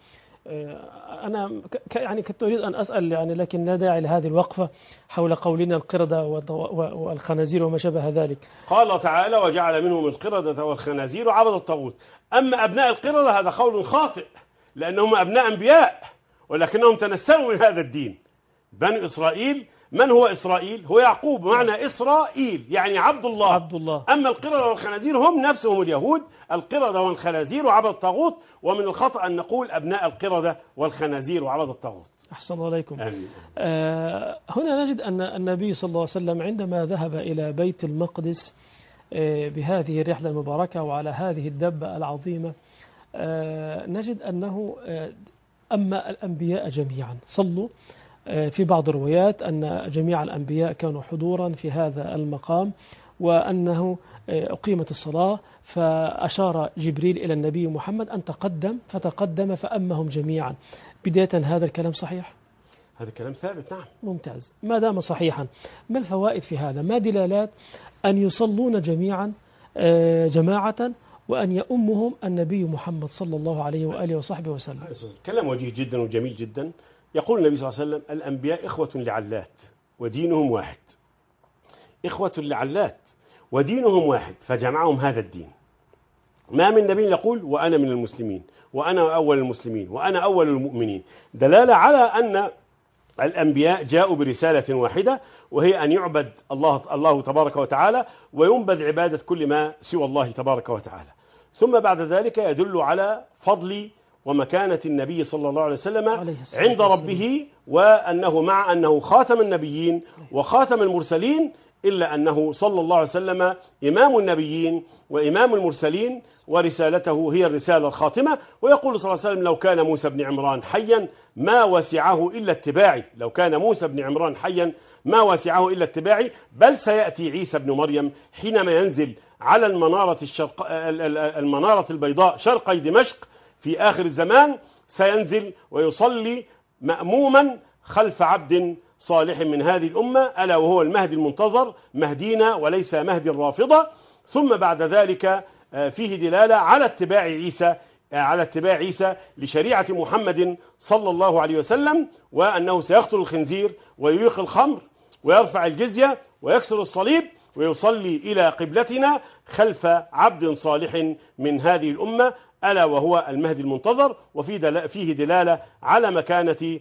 Speaker 1: أنا يعني كنت أريد أن أسأل يعني، لكن لا داعي لهذه الوقفة حول قولنا القردة والخنازير وما شابه ذلك.
Speaker 2: قال تعالى وجعل منهم القردة والخنازير وعبد الطاغوت. أما أبناء القردة هذا قول خاطئ، لأنهم أبناء أنبياء ولكنهم تنسلوا من هذا الدين. بني إسرائيل من هو إسرائيل؟ هو يعقوب، معنى إسرائيل يعني عبد الله.
Speaker 1: عبد الله.
Speaker 2: أما القردة والخنازير هم نفسهم اليهود، القردة والخنازير وعبد الطاغوت، ومن الخطأ أن نقول أبناء القردة والخنازير وعبد الطاغوت.
Speaker 1: أحسن الله عليكم.
Speaker 2: آمين.
Speaker 1: آه هنا نجد أن النبي صلى الله عليه وسلم عندما ذهب إلى بيت المقدس آه بهذه الرحلة المباركة وعلى هذه الدبة العظيمة، آه نجد أنه آه أما الأنبياء جميعا صلوا. آه في بعض الروايات أن جميع الأنبياء كانوا حضورا في هذا المقام، وأنه آه أقيمت الصلاة فأشار جبريل إلى النبي محمد أن تقدم فتقدم فأمهم جميعا. بداية هذا الكلام صحيح؟
Speaker 2: هذا الكلام ثابت، نعم.
Speaker 1: ممتاز. ما دام صحيحا، ما الفوائد في هذا؟ ما دلالات أن يصلون جميعا جماعة وأن يؤمهم النبي محمد صلى الله عليه وآله وصحبه وسلم؟
Speaker 2: كلام وجيه جدا وجميل جدا. يقول النبي صلى الله عليه وسلم: الأنبياء إخوة لعلات ودينهم واحد. إخوة لعلات ودينهم واحد، فجمعهم هذا الدين. ما من نبي يقول وأنا من المسلمين وأنا أول المسلمين وأنا أول المؤمنين، دلالة على أن الأنبياء جاءوا برسالة واحدة، وهي أن يعبد الله الله تبارك وتعالى وينبذ عبادة كل ما سوى الله تبارك وتعالى. ثم بعد ذلك يدل على فضل ومكانة النبي صلى الله عليه وسلم عند ربه، وأنه مع أنه خاتم النبيين وخاتم المرسلين، إلا أنه صلى الله عليه وسلم إمام النبيين وإمام المرسلين، ورسالته هي الرسالة الخاتمة. ويقول صلى الله عليه وسلم: لو كان موسى بن عمران حيا ما وسعه إلا اتباعي. لو كان موسى بن عمران حيا ما وسعه إلا اتباعي، بل سيأتي عيسى بن مريم حينما ينزل على المنارة, الشرق المنارة البيضاء شرقي دمشق في آخر الزمان، سينزل ويصلي مأموما خلف عبد صالح من هذه الأمة، ألا وهو المهدي المنتظر، مهدينا وليس مهدي الرافضة. ثم بعد ذلك فيه دلالة على اتباع عيسى على اتباع عيسى لشريعة محمد صلى الله عليه وسلم، وأنه سيقتل الخنزير ويريق الخمر ويرفع الجزية ويكسر الصليب ويصلي إلى قبلتنا خلف عبد صالح من هذه الأمة، ألا وهو المهدي المنتظر. وفيه دلالة على مكانة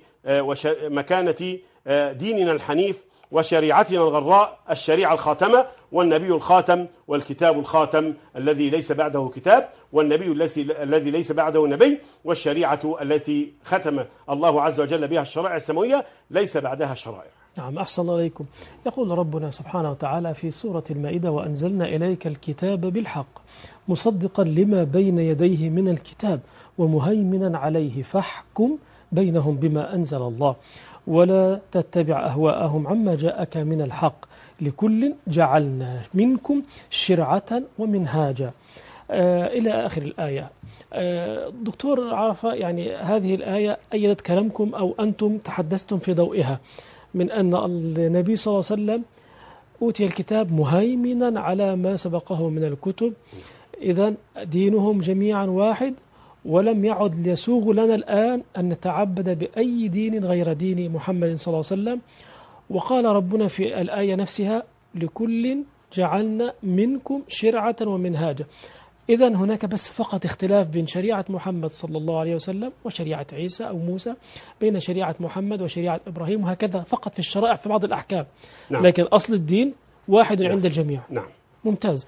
Speaker 2: مكانة ديننا الحنيف وشريعتنا الغراء، الشريعة الخاتمة والنبي الخاتم والكتاب الخاتم الذي ليس بعده كتاب، والنبي الذي ليس بعده نبي، والشريعة التي ختم الله عز وجل بها الشرائع السماوية ليس بعدها شرائع.
Speaker 1: نعم. أحسن الله إليكم. يقول ربنا سبحانه وتعالى في سورة المائدة: وأنزلنا إليك الكتاب بالحق مصدقا لما بين يديه من الكتاب ومهيمنا عليه فاحكم بينهم بما أنزل الله ولا تتبع أهواءهم عما جاءك من الحق لكل جعلنا منكم شرعة ومنهاجا، آه إلى آخر الآية. آه دكتور عرفة، يعني هذه الآية أيدت كلامكم أو أنتم تحدثتم في ضوئها من أن النبي صلى الله عليه وسلم أوتي الكتاب مهيمنا على ما سبقه من الكتب، إذن دينهم جميعا واحد، ولم يعد يسوغ لنا الآن أن نتعبد بأي دين غير دين محمد صلى الله عليه وسلم. وقال ربنا في الآية نفسها: لكل جعلنا منكم شرعة ومنهاجا. إذن هناك بس فقط اختلاف بين شريعة محمد صلى الله عليه وسلم وشريعة عيسى أو موسى، بين شريعة محمد وشريعة إبراهيم، وهكذا فقط في الشرائع في بعض الأحكام. نعم. لكن أصل الدين واحد نعم. عند الجميع.
Speaker 2: نعم.
Speaker 1: ممتاز.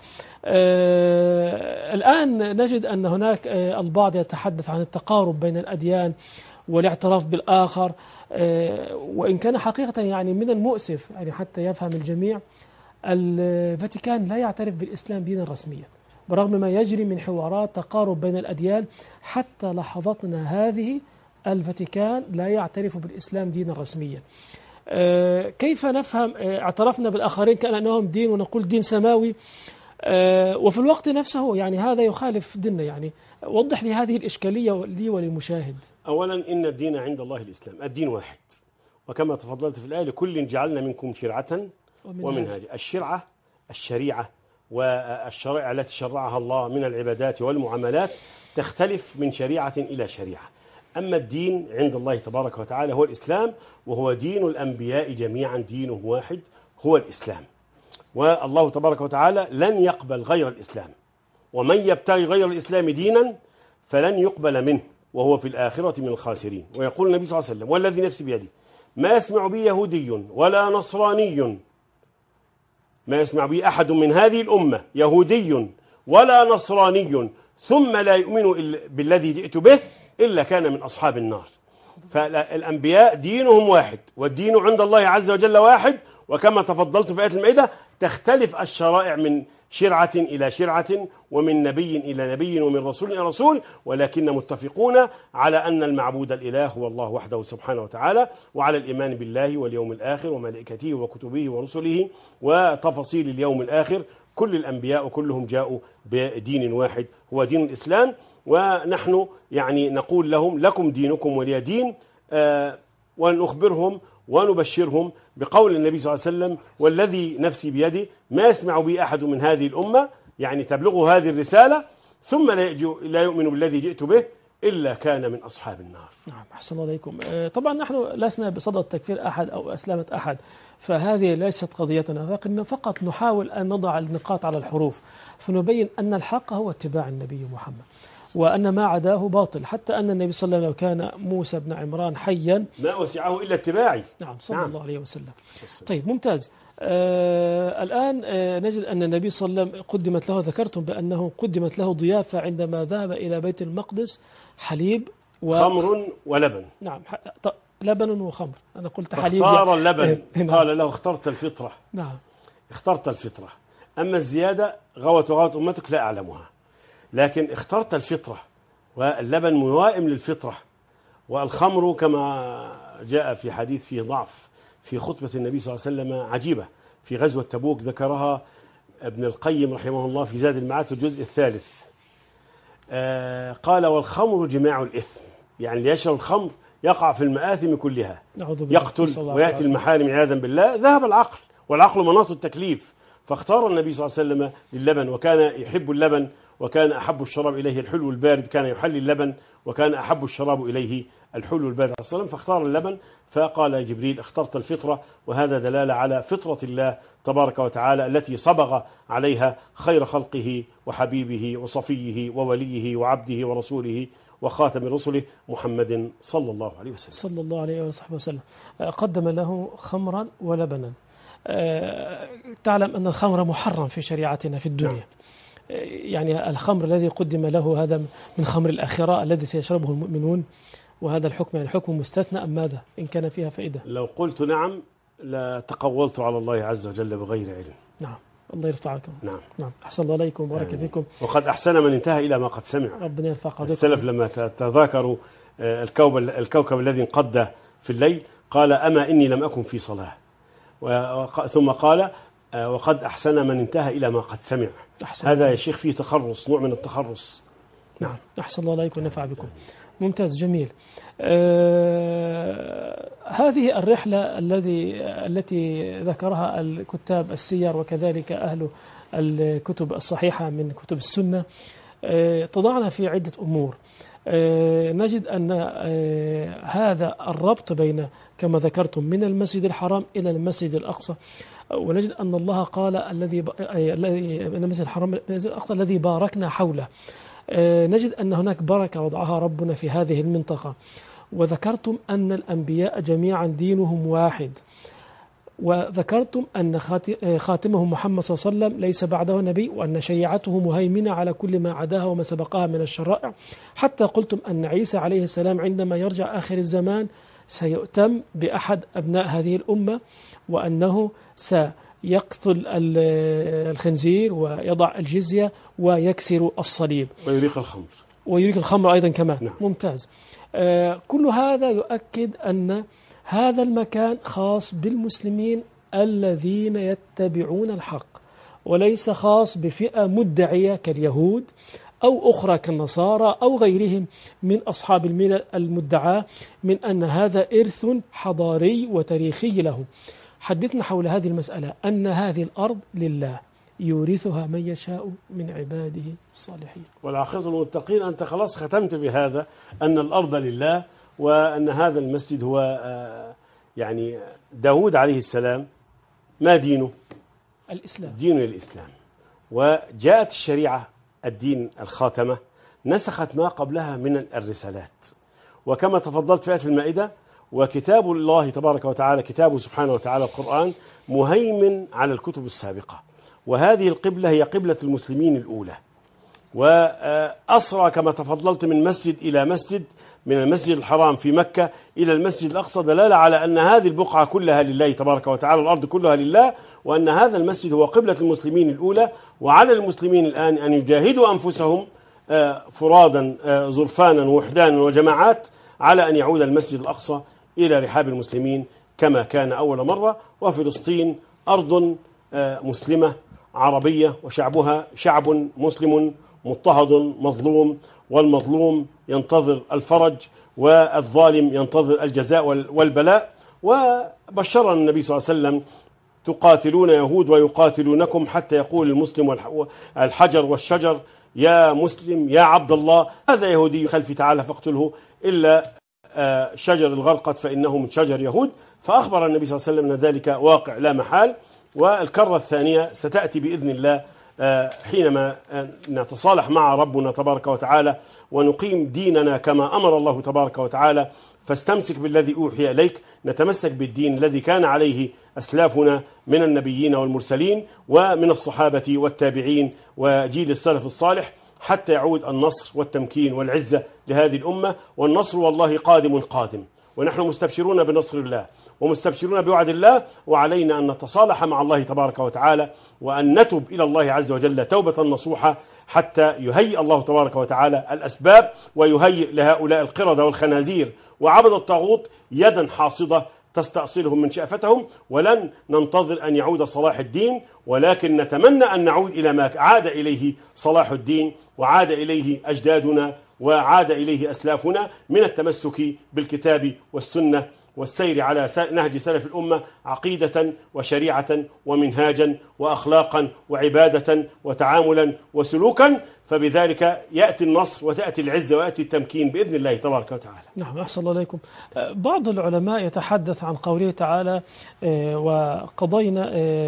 Speaker 1: آه الآن نجد أن هناك آه البعض يتحدث عن التقارب بين الأديان والاعتراف بالآخر، آه وإن كان حقيقة يعني من المؤسف يعني حتى يفهم الجميع، الفاتيكان لا يعترف بالإسلام دينا رسميا برغم ما يجري من حوارات تقارب بين الأديان. حتى لحظتنا هذه الفاتيكان لا يعترف بالإسلام دينا رسميا. آه كيف نفهم آه اعترفنا بالآخرين كأنهم دين ونقول دين سماوي، آه وفي الوقت نفسه يعني هذا يخالف ديننا؟ يعني وضح لي هذه الإشكالية لي وللمشاهد.
Speaker 2: أولا إن الدين عند الله الإسلام، الدين واحد، وكما تفضلت في الآية: لكل جعلنا منكم شرعة ومنهاجا. الشرعة الشريعة والشرائع التي شرعها الله من العبادات والمعاملات تختلف من شريعة إلى شريعة. أما الدين عند الله تبارك وتعالى هو الإسلام، وهو دين الأنبياء جميعا، دينه واحد هو الإسلام، والله تبارك وتعالى لن يقبل غير الإسلام، ومن يبتغي غير الإسلام دينا فلن يقبل منه وهو في الآخرة من الخاسرين. ويقول النبي صلى الله عليه وسلم: والذي نفسي بيده ما يسمع بي يهودي ولا نصراني، ما يسمع بي أحد من هذه الأمة يهودي ولا نصراني ثم لا يؤمن بالذي جئت به إلا كان من أصحاب النار. فالأنبياء دينهم واحد، والدين عند الله عز وجل واحد، وكما تفضلت في آية المائدة تختلف الشرائع من شرعة إلى شرعة، ومن نبي إلى نبي، ومن رسول إلى رسول، ولكن متفقون على أن المعبود الإله هو الله وحده سبحانه وتعالى، وعلى الإيمان بالله واليوم الآخر وملائكته وكتبه ورسله وتفاصيل اليوم الآخر. كل الأنبياء وكلهم جاءوا بدين واحد هو دين الإسلام، ونحن يعني نقول لهم لكم دينكم ولي دين، آه ونخبرهم ونبشرهم بقول النبي صلى الله عليه وسلم: والذي نفسي بيده ما يسمع بي أحد من هذه الأمة، يعني تبلغه هذه الرسالة ثم لا يؤمن بالذي جئت به إلا كان من أصحاب النار.
Speaker 1: نعم، أحسن الله عليكم. طبعا نحن لسنا بصدد تكفير أحد أو أسلمة أحد، فهذه ليست قضيتنا، لكن فقط نحاول أن نضع النقاط على الحروف، فنبين أن الحق هو اتباع النبي محمد، وأن ما عداه باطل، حتى أن النبي صلى الله عليه وسلم لو كان موسى بن عمران حيا
Speaker 2: ما وسعه إلا اتباعي.
Speaker 1: نعم صلى نعم. الله عليه وسلم. طيب ممتاز. آه الآن آه نجد أن النبي صلى الله عليه وسلم قدمت له، ذكرتم بأنه قدمت له ضيافة عندما ذهب إلى بيت المقدس، حليب و...
Speaker 2: خمر ولبن.
Speaker 1: نعم، لبن وخمر، أنا قلت حليب.
Speaker 2: اختار اللبن. قال له: اخترت الفطرة.
Speaker 1: نعم،
Speaker 2: اخترت الفطرة، أما الزيادة غوت وغوت أمتك لا أعلمها، لكن اخترت الفطرة، واللبن موائم للفطرة، والخمر كما جاء في حديث فيه ضعف في خطبة النبي صلى الله عليه وسلم عجيبة في غزوة تبوك، ذكرها ابن القيم رحمه الله في زاد المعاد في الجزء الثالث. آه قال: والخمر جماع الإثم، يعني اللي يشرب الخمر يقع في المآثم كلها، يقتل ويأتي المحارم عياذا بالله. ذهب العقل، والعقل مناط التكليف، فاختار النبي صلى الله عليه وسلم للبن، وكان يحب اللبن، وكان أحب الشراب إليه الحلو البارد، كان يحلي اللبن، وكان أحب الشراب إليه الحلو البارد عليه الصلاة والسلام، فاختار اللبن. فقال جبريل: اخترت الفطرة، وهذا دلالة على فطرة الله تبارك وتعالى التي صبغ عليها خير خلقه وحبيبه وصفيه ووليه وعبده ورسوله وخاتم رسله محمد صلى الله عليه وسلم.
Speaker 1: صلى الله عليه وصحبه وسلم. قدم له خمرا ولبنا. تعلم أن الخمر محرم في شريعتنا في الدنيا. يعني الخمر الذي قدم له هذا من خمر الآخرة الذي سيشربه المؤمنون، وهذا الحكم يعني حكم مستثنى أم ماذا إن كان فيها فائدة؟
Speaker 2: لو قلت نعم لتقولت على الله عز وجل بغير علم.
Speaker 1: نعم، الله يرفع عنكم.
Speaker 2: نعم،
Speaker 1: نعم، أحسن الله عليكم وبارك فيكم.
Speaker 2: وقد أحسن من انتهى إلى ما قد سمع.
Speaker 1: ربنا يرفع قدركم.
Speaker 2: السلف لما تذاكروا الكوكب الكوكب الذي انقض في الليل قال: أما إني لم أكن في صلاة، ثم قال: وقد أحسن من انتهى إلى ما قد سمع. هذا يا شيخ فيه تخرص، نوع من التخرص.
Speaker 1: نعم، أحسن الله عليكم ونفع بكم. ممتاز، جميل. آه هذه الرحلة الذي التي ذكرها الكتاب السير وكذلك أهل الكتب الصحيحة من كتب السنة آه تضعنا في عدة أمور. آه نجد أن آه هذا الربط بين كما ذكرتم من المسجد الحرام إلى المسجد الأقصى، ونجد أن الله قال الذي الذي من المسجد الحرام المسجد الأقصى الذي باركنا حوله. نجد أن هناك بركة وضعها ربنا في هذه المنطقة. وذكرتم أن الأنبياء جميعا دينهم واحد، وذكرتم أن خاتمهم محمد صلى الله عليه وسلم ليس بعده نبي، وأن شيعته مهيمنة على كل ما عداها وما سبقها من الشرائع، حتى قلتم أن عيسى عليه السلام عندما يرجع آخر الزمان سيؤتم بأحد أبناء هذه الأمة، وأنه سيقتل الخنزير ويضع الجزية ويكسر الصليب
Speaker 2: ويريق الخمر
Speaker 1: ويريق الخمر أيضا كمان.
Speaker 2: نعم.
Speaker 1: ممتاز. آه كل هذا يؤكد أن هذا المكان خاص بالمسلمين الذين يتبعون الحق، وليس خاص بفئة مدعية كاليهود أو أخرى كالنصارى أو غيرهم من أصحاب الملل المدعاة من أن هذا إرث حضاري وتاريخي له. حدثنا حول هذه المسألة، أن هذه الأرض لله يورثها من يشاء من عباده الصالحين.
Speaker 2: والعاقبة للمتقين. أنت خلاص ختمت بهذا، أن الأرض لله، وأن هذا المسجد هو يعني داود عليه السلام ما دينه؟
Speaker 1: الإسلام.
Speaker 2: دينه الإسلام. وجاءت الشريعة الدين الخاتمة نسخت ما قبلها من الرسالات، وكما تفضلت في آية المائدة: وكتاب الله تبارك وتعالى كتابه سبحانه وتعالى القرآن مهيمن على الكتب السابقة، وهذه القبلة هي قبلة المسلمين الأولى. وأسرى كما تفضلت من مسجد إلى مسجد، من المسجد الحرام في مكة إلى المسجد الأقصى، دلالة على أن هذه البقعة كلها لله تبارك وتعالى، الأرض كلها لله، وأن هذا المسجد هو قبلة المسلمين الأولى. وعلى المسلمين الآن أن يجاهدوا أنفسهم فرادا زرفانا وحدانا وجماعات على أن يعود المسجد الأقصى إلى رحاب المسلمين كما كان أول مرة. وفلسطين أرض مسلمة عربية، وشعبها شعب مسلم مضطهد مظلوم، والمظلوم ينتظر الفرج والظالم ينتظر الجزاء والبلاء. وبشرنا النبي صلى الله عليه وسلم: تقاتلون يهود ويقاتلونكم حتى يقول المسلم الحجر والشجر يا مسلم يا عبد الله، هذا يهودي خلفي تعالى فاقتله، إلا شجر الغرقد فإنه من شجر يهود. فأخبر النبي صلى الله عليه وسلم أن ذلك واقع لا محال. والكرة الثانية ستأتي بإذن الله حينما نتصالح مع ربنا تبارك وتعالى ونقيم ديننا كما أمر الله تبارك وتعالى. فاستمسك بالذي أوحي إليك، نتمسك بالدين الذي كان عليه أسلافنا من النبيين والمرسلين ومن الصحابة والتابعين وجيل السلف الصالح، حتى يعود النصر والتمكين والعزة لهذه الأمة. والنصر والله قادم قادم، ونحن مستبشرون بنصر الله ومستبشرون بوعد الله، وعلينا أن نتصالح مع الله تبارك وتعالى وأن نتوب إلى الله عز وجل توبة نصوحة، حتى يهيئ الله تبارك وتعالى الأسباب ويهيئ لهؤلاء القردة والخنازير وعبد الطاغوت يدا حاصدة تستأصلهم من شأفتهم. ولن ننتظر أن يعود صلاح الدين، ولكن نتمنى أن نعود إلى ما عاد إليه صلاح الدين وعاد إليه أجدادنا وعاد إليه أسلافنا من التمسك بالكتاب والسنة والسير على نهج سلف الأمة عقيدة وشريعة ومنهاجا وأخلاقا وعبادة وتعاملا وسلوكا. فبذلك يأتي النصر وتأتي العزة ويأتي التمكين بإذن الله تبارك وتعالى.
Speaker 1: نعم، أحسن الله إليكم. بعض العلماء يتحدث عن قوله تعالى: وقضينا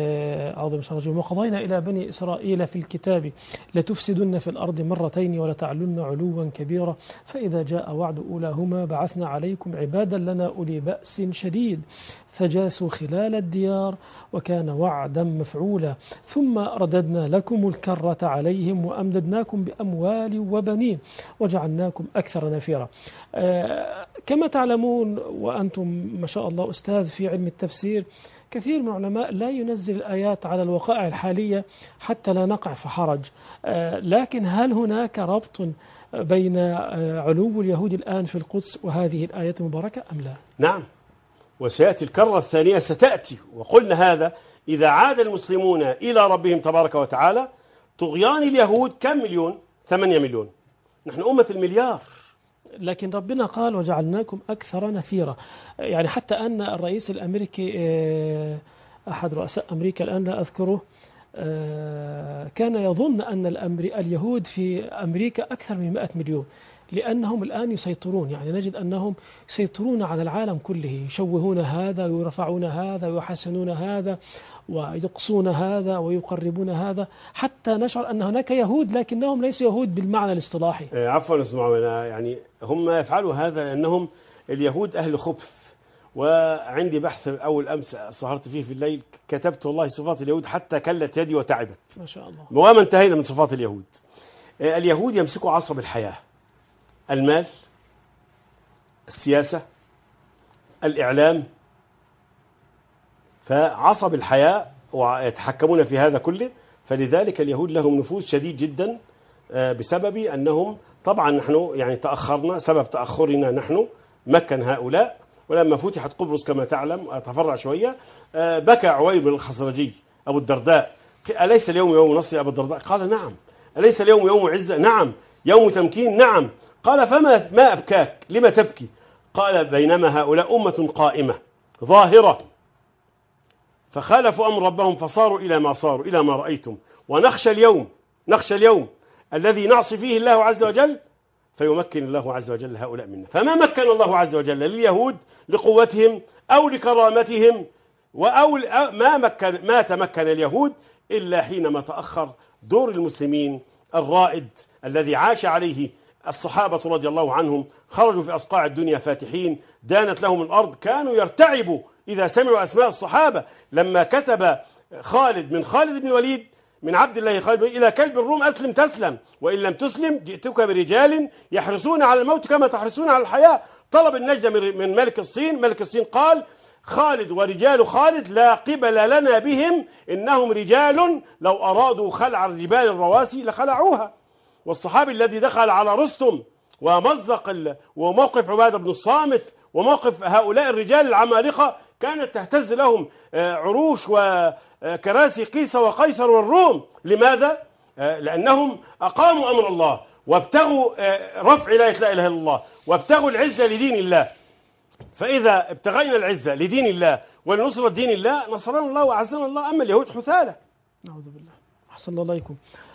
Speaker 1: وقضينا إلى بني إسرائيل في الكتاب لتفسدن في الأرض مرتين ولتعلن علوا كبيرا فإذا جاء وعد أولاهما بعثنا عليكم عبادا لنا أولي بأس شديد فجاسوا خلال الديار وكان وعدا مفعولا ثم رددنا لكم الكرة عليهم وأمددناكم بأموال وبنين وجعلناكم أكثر نفيرا. آه كما تعلمون وأنتم ما شاء الله أستاذ في علم التفسير، كثير من العلماء لا ينزل الآيات على الوقائع الحالية حتى لا نقع في حرج. آه لكن هل هناك ربط بين آه علو اليهود الآن في القدس وهذه الآيات المباركة أم لا؟
Speaker 2: نعم، وسيأتي الكرة الثانية ستأتي. وقلنا هذا إذا عاد المسلمون إلى ربهم تبارك وتعالى. طغيان اليهود كم مليون؟ ثمانية مليون، نحن أمة المليار.
Speaker 1: لكن ربنا قال وجعلناكم أكثر نفيرا. يعني حتى أن الرئيس الأمريكي أحد رؤساء أمريكا الآن لا أذكره كان يظن أن اليهود في أمريكا أكثر من مئة مليون، لأنهم الآن يسيطرون. يعني نجد أنهم يسيطرون على العالم كله، يشوهون هذا ويرفعون هذا ويحسنون هذا ويقصون هذا ويقربون هذا، حتى نشعر أن هناك يهود لكنهم ليسوا يهود بالمعنى الاصطلاحي.
Speaker 2: عفوا اسمعوا، يعني هم يفعلوا هذا لأنهم اليهود أهل خبث. وعندي بحث أول أمس سهرت فيه في الليل، كتبت والله صفات اليهود حتى كلت يدي وتعبت
Speaker 1: ما شاء الله.
Speaker 2: وما انتهينا من صفات اليهود. اليهود يمسكوا عصب الحياة: المال، السياسة، الإعلام. فعصب الحياة ويتحكمون في هذا كله. فلذلك اليهود لهم نفوذ شديد جدا بسبب أنهم طبعا نحن يعني تأخرنا، سبب تأخرنا نحن مكن هؤلاء. ولما فتحت قبرص كما تعلم أتفرع شوية، بكى عوير الخزرجي أبو الدرداء: أليس اليوم يوم نصر أبو الدرداء؟ قال: نعم. أليس اليوم يوم عزة؟ نعم. يوم تمكين؟ نعم. قال: فما ما أبكاك؟ لما تبكي؟ قال: بينما هؤلاء أمة قائمة ظاهرة فخالفوا أمر ربهم فصاروا إلى ما صاروا إلى ما رأيتم، ونخشى اليوم نخشى اليوم الذي نعصي فيه الله عز وجل فيمكن الله عز وجل هؤلاء منا. فما مكن الله عز وجل لليهود لقوتهم أو لكرامتهم أو ما مكن ما تمكن اليهود إلا حينما تأخر دور المسلمين الرائد الذي عاش عليه الصحابة رضي الله عنهم خرجوا في أصقاع الدنيا فاتحين، دانت لهم الأرض، كانوا يرتعبوا إذا سمعوا أسماء الصحابة. لما كتب خالد من خالد بن الوليد من عبد الله خالد إلى كلب الروم: أسلم تسلم، وإن لم تسلم جئتك برجال يحرسون على الموت كما تحرسون على الحياة. طلب النجدة من ملك الصين، ملك الصين قال: خالد ورجال خالد لا قبل لنا بهم، إنهم رجال لو أرادوا خلع الجبال الرواسي لخلعوها. والصحابي الذي دخل على رستم ومزق وموقف عبادة بن الصامت وموقف هؤلاء الرجال العمالقة كانت تهتز لهم عروش وكراسي قيس وقيصر والروم. لماذا؟ لأنهم أقاموا أمر الله وابتغوا رفع لا إله إلا الله وابتغوا العزة لدين الله. فإذا ابتغينا العزة لدين الله ولنصرة دين الله نصرنا الله وأعزنا الله. أما اليهود حثالة.
Speaker 1: نعوذ بالله. أحسن الله عليكم.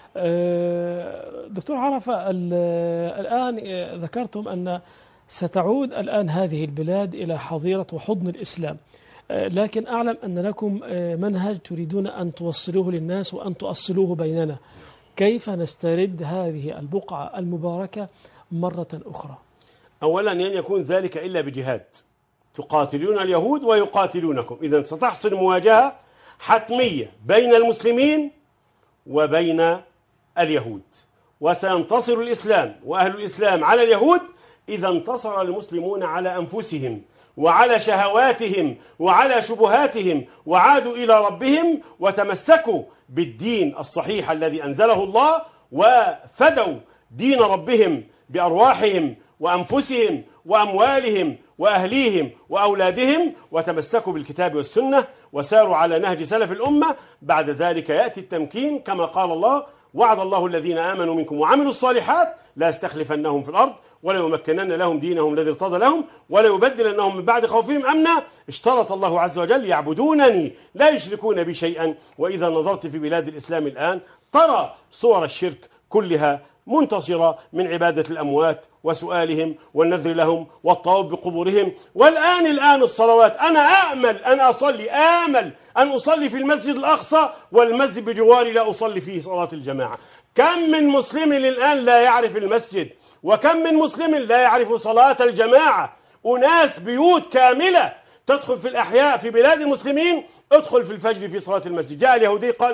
Speaker 1: دكتور عرفة، الآن ذكرتم أن ستعود الآن هذه البلاد إلى حظيرة وحضن الإسلام، لكن أعلم أن لكم منهج تريدون أن توصلوه للناس وأن تؤصلوه بيننا. كيف نسترد هذه البقعة المباركة مرة أخرى؟
Speaker 2: أولا أن يكون ذلك إلا بجهاد، تقاتلون اليهود ويقاتلونكم. إذن ستحصل مواجهة حتمية بين المسلمين وبين اليهود، وسينتصر الإسلام وأهل الإسلام على اليهود إذا انتصر المسلمون على أنفسهم وعلى شهواتهم وعلى شبهاتهم وعادوا إلى ربهم وتمسكوا بالدين الصحيح الذي أنزله الله وفدوا دين ربهم بأرواحهم وأنفسهم وأموالهم وأهليهم وأولادهم وتمسكوا بالكتاب والسنة وساروا على نهج سلف الأمة. بعد ذلك يأتي التمكين كما قال الله: وعد الله الذين آمنوا منكم وعملوا الصالحات لا يستخلفنهم في الأرض ولا يمكنن لهم دينهم الذي ارتضى لهم ولا يبدلنهم من بعد خوفهم أمنا. اشترط الله عز وجل: يعبدونني لا يشركون بي شيئا. وإذا نظرت في بلاد الإسلام الآن ترى صور الشرك كلها منتصرة من عبادة الأموات وسؤالهم والنذر لهم والطواف بقبورهم. والآن الآن الصلوات، أنا آمل أن أصلي آمل أن أصلي في المسجد الأقصى والمسجد بجواري لا أصلي فيه صلاة الجماعة. كم من مسلم الآن لا يعرف المسجد، وكم من مسلم لا يعرف صلاة الجماعة. أناس بيوت كاملة تدخل في الأحياء في بلاد المسلمين ادخل في الفجر في صلاة المسجد. جاء اليهودي قال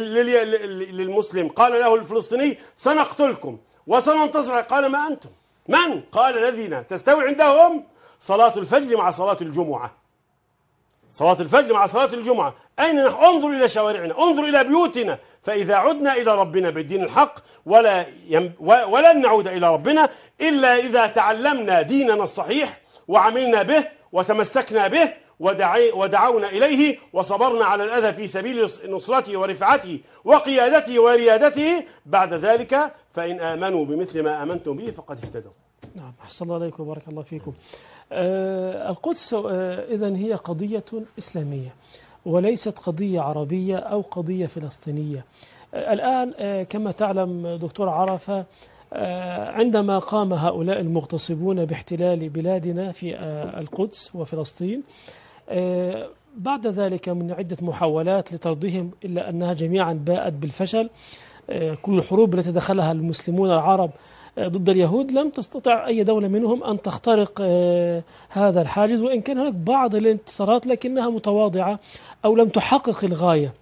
Speaker 2: للمسلم، قال له الفلسطيني: سنقتلكم وسننتصر. قال: ما أنتم؟ من؟ قال: الذين تستوي عندهم صلاة الفجر مع صلاة الجمعة. صلاة الفجر مع صلاة الجمعة. أين نحن؟ انظر إلى شوارعنا، انظر إلى بيوتنا. فإذا عدنا إلى ربنا بالدين الحق ولا يم ولن نعود إلى ربنا إلا إذا تعلمنا ديننا الصحيح وعملنا به وتمسكنا به ودعي ودعونا إليه وصبرنا على الأذى في سبيل نصرته ورفعته وقيادته وريادته. بعد ذلك فإن آمنوا بمثل ما آمنتم به فقد اهتدوا.
Speaker 1: نعم، أحسن الله عليكم وبارك الله فيكم. آه القدس آه إذن هي قضية إسلامية وليست قضية عربية أو قضية فلسطينية. آه الآن آه كما تعلم دكتور عرفة، آه عندما قام هؤلاء المغتصبون باحتلال بلادنا في آه القدس وفلسطين، آه بعد ذلك من عدة محاولات لطردهم إلا أنها جميعا باءت بالفشل. آه كل الحروب التي دخلها المسلمون العرب ضد اليهود لم تستطع أي دولة منهم أن تخترق هذا الحاجز، وإن كان هناك بعض الانتصارات لكنها متواضعة أو لم تحقق الغاية.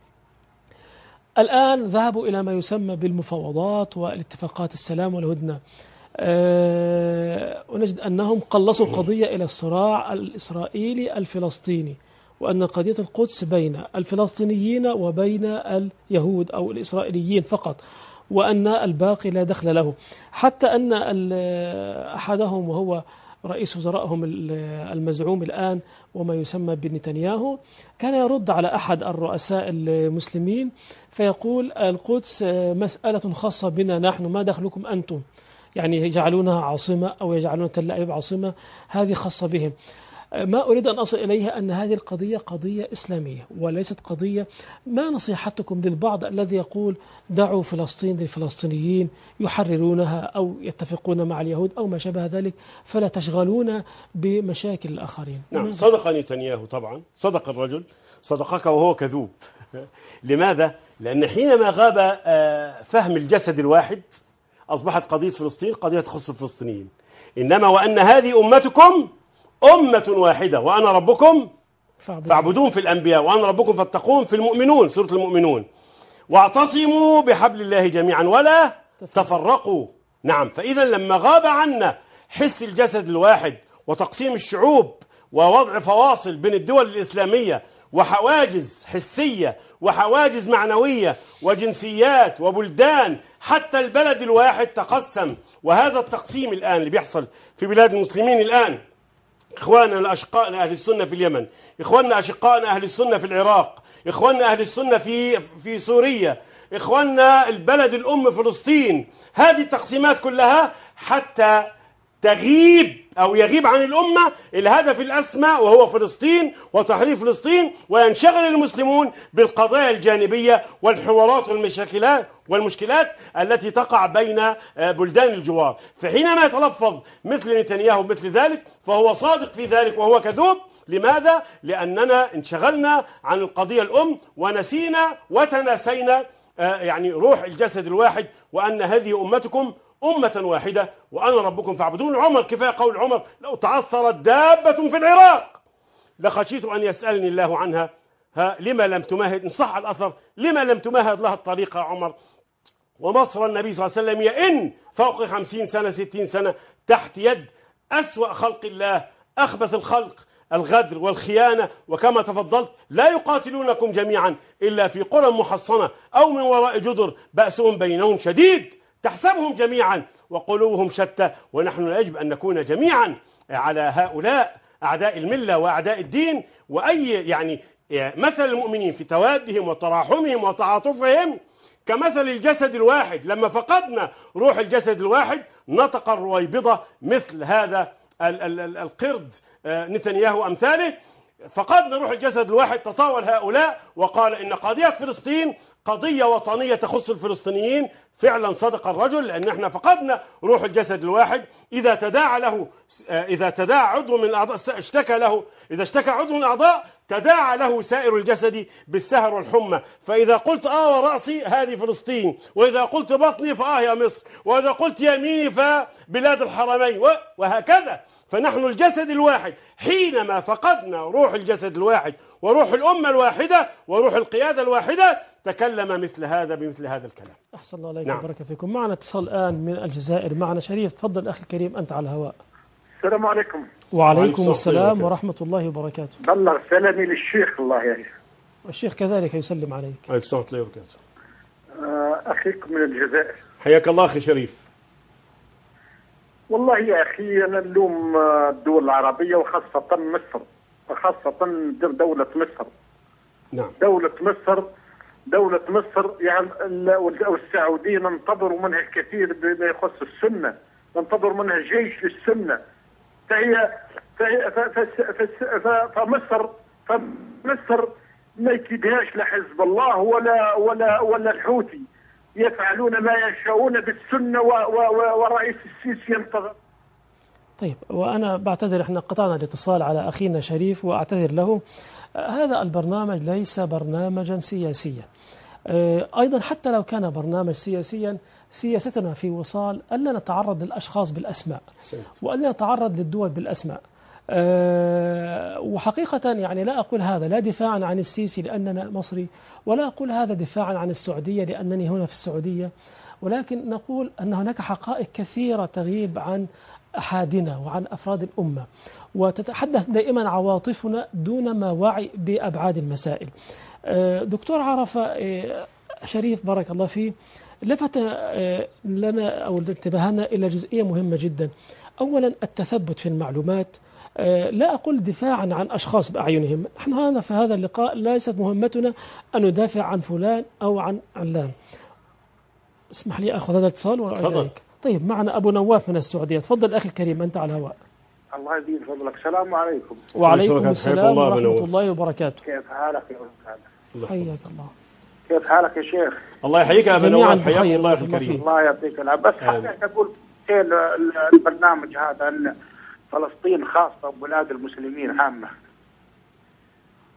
Speaker 1: الآن ذهبوا إلى ما يسمى بالمفاوضات والاتفاقات السلام والهدنة، ونجد أنهم قلصوا القضية إلى الصراع الإسرائيلي الفلسطيني، وأن قضية القدس بين الفلسطينيين وبين اليهود أو الإسرائيليين فقط، وأن الباقي لا دخل له. حتى أن أحدهم وهو رئيس وزرائهم المزعوم الآن وما يسمى بنتنياهو كان يرد على أحد الرؤساء المسلمين فيقول: القدس مسألة خاصة بنا نحن، ما دخلكم أنتم؟ يعني يجعلونها عاصمة أو يجعلون تل أبيب عاصمة، هذه خاصة بهم. ما أريد أن أصل إليها أن هذه القضية قضية إسلامية وليست قضية. ما نصيحتكم للبعض الذي يقول دعوا فلسطين للفلسطينيين يحررونها أو يتفقون مع اليهود أو ما شابه ذلك، فلا تشغلون بمشاكل الآخرين؟
Speaker 2: نعم، صدق نتنياهو طبعا، صدق الرجل، صدقك وهو كذوب. لماذا؟ لأن حينما غاب فهم الجسد الواحد أصبحت قضية فلسطين قضية تخص الفلسطينيين، إنما وأن هذه أمتكم أمة واحدة وأنا ربكم فاعبدون في الأنبياء وأنا ربكم فاتقون في المؤمنون سورة المؤمنون، واعتصموا بحبل الله جميعا ولا تفرقوا. نعم، فإذا لما غاب عنا حس الجسد الواحد وتقسيم الشعوب ووضع فواصل بين الدول الإسلامية وحواجز حسية وحواجز معنوية وجنسيات وبلدان، حتى البلد الواحد تقسم. وهذا التقسيم الآن اللي بيحصل في بلاد المسلمين الآن، إخواننا الأشقاء أهل السنة في اليمن، إخواننا أشقاء أهل السنة في العراق، إخواننا أهل السنة في في سوريا، إخواننا البلد الأم فلسطين، هذه التقسيمات كلها حتى تغيب أو يغيب عن الأمة الهدف الأسمى وهو فلسطين وتحرير فلسطين، وينشغل المسلمون بالقضايا الجانبية والحوارات والمشاكلات والمشكلات التي تقع بين بلدان الجوار. فحينما يتلفظ مثل نتنياهو مثل ذلك فهو صادق في ذلك وهو كذوب. لماذا؟ لأننا انشغلنا عن القضية الأم ونسينا وتناسينا يعني روح الجسد الواحد، وأن هذه أمتكم أمة واحدة وأنا ربكم فاعبدون. عمر كفاية قول عمر: لو تعثرت دابة في العراق لخشيت أن يسألني الله عنها، ها لما لم تمهد، إن صح الأثر، لما لم تمهد لها الطريقة يا عمر؟ ومصر النبي صلى الله عليه وسلم يئن فوق خمسين سنة ستين سنة تحت يد أسوأ خلق الله، أخبث الخلق، الغدر والخيانة. وكما تفضلت لا يقاتلونكم جميعا إلا في قرى محصنة أو من وراء جدر بأسهم بينهم شديد تحسبهم جميعا وقلوبهم شتى، ونحن يجب أن نكون جميعا على هؤلاء أعداء الملة وأعداء الدين. وأي يعني مثل المؤمنين في توادهم وتراحمهم وتعاطفهم كمثل الجسد الواحد. لما فقدنا روح الجسد الواحد نطق الرويبضة مثل هذا القرد نتنياهو أمثاله، فقدنا روح الجسد الواحد. تطاول هؤلاء وقال إن قضية فلسطين قضية وطنية تخص الفلسطينيين. فعلا صدق الرجل، لأن احنا فقدنا روح الجسد الواحد. إذا تداعى له إذا تداعى عضو من الأعضاء اشتكى له إذا اشتكى عضو من الأعضاء تداعى له سائر الجسد بالسهر والحمى. فإذا قلت آه ورأسي هذه فلسطين، وإذا قلت بطني فآه يا مصر، وإذا قلت يميني فبلاد الحرمين، وهكذا. فنحن الجسد الواحد. حينما فقدنا روح الجسد الواحد وروح الأمة الواحدة وروح القيادة الواحدة تكلم مثل هذا بمثل هذا الكلام.
Speaker 1: أحسن الله عليك.
Speaker 2: نعم.
Speaker 1: بارك فيكم. معنا اتصال الآن من الجزائر. معنا شريف. تفضل أخي الكريم، أنت على الهواء.
Speaker 3: السلام عليكم.
Speaker 1: وعليكم السلام ورحمة الله وبركاته.
Speaker 3: بلغ سلامي للشيخ الله يعينه.
Speaker 1: الشيخ كذلك يسلم عليك.
Speaker 2: عليكم السلام ورحمة الله وبركاته.
Speaker 3: أخيك من الجزائر.
Speaker 2: حياك الله أخي شريف.
Speaker 3: والله يا أخي أنا نلوم الدول العربية وخاصة مصر، وخاصة دولة مصر.
Speaker 2: نعم.
Speaker 3: دولة مصر دولة مصر يعني والسعودية ننتظر منها الكثير بما يخص السنة، ننتظر منها جيش للسنة. فهي فمصر فمصر ما يكيدهاش لا حزب الله ولا ولا ولا الحوثي، يفعلون ما يشاءون بالسنة ورئيس السيسي ينتظر.
Speaker 1: طيب، وأنا بعتذر، احنا قطعنا الاتصال على أخينا شريف وأعتذر له. هذا البرنامج ليس برنامجا سياسيا. أيضا حتى لو كان برنامج سياسيا، سياستنا في وصال ألا نتعرض للأشخاص بالأسماء وألا نتعرض للدول بالأسماء. وحقيقة يعني لا أقول هذا لا دفاعا عن السيسي لأننا مصري، ولا أقول هذا دفاعا عن السعودية لأنني هنا في السعودية، ولكن نقول أن هناك حقائق كثيرة تغيب عن أحدنا وعن أفراد الأمة، وتتحدث دائما عواطفنا دون ما وعي بأبعاد المسائل. دكتور عرفة شريف بارك الله فيه لفت لنا أو انتبهنا إلى جزئية مهمة جدا. أولا التثبت في المعلومات، لا أقول دفاعا عن أشخاص بأعينهم، نحن هذا في هذا اللقاء ليست مهمتنا أن ندافع عن فلان أو عن علان. اسمح لي أخذ هذا الاتصال وأعيدك. طيب، معنا أبو نواف من السعودية. تفضل أخي الكريم، أنت على الهواء.
Speaker 3: الله يزيد فضلك. السلام عليكم.
Speaker 1: وعليكم السلام ورحمة الله وبركاته.
Speaker 3: كيف حالك يا أستاذ؟
Speaker 1: حياك الله.
Speaker 3: كيف حالك يا شيخ؟
Speaker 2: الله يحييك يا أبو نواف. حياك الله أخي الكريم.
Speaker 3: الله يعطيك العافية. بس حبيت أقول البرنامج هذا أن فلسطين خاصة وبلاد المسلمين عامة،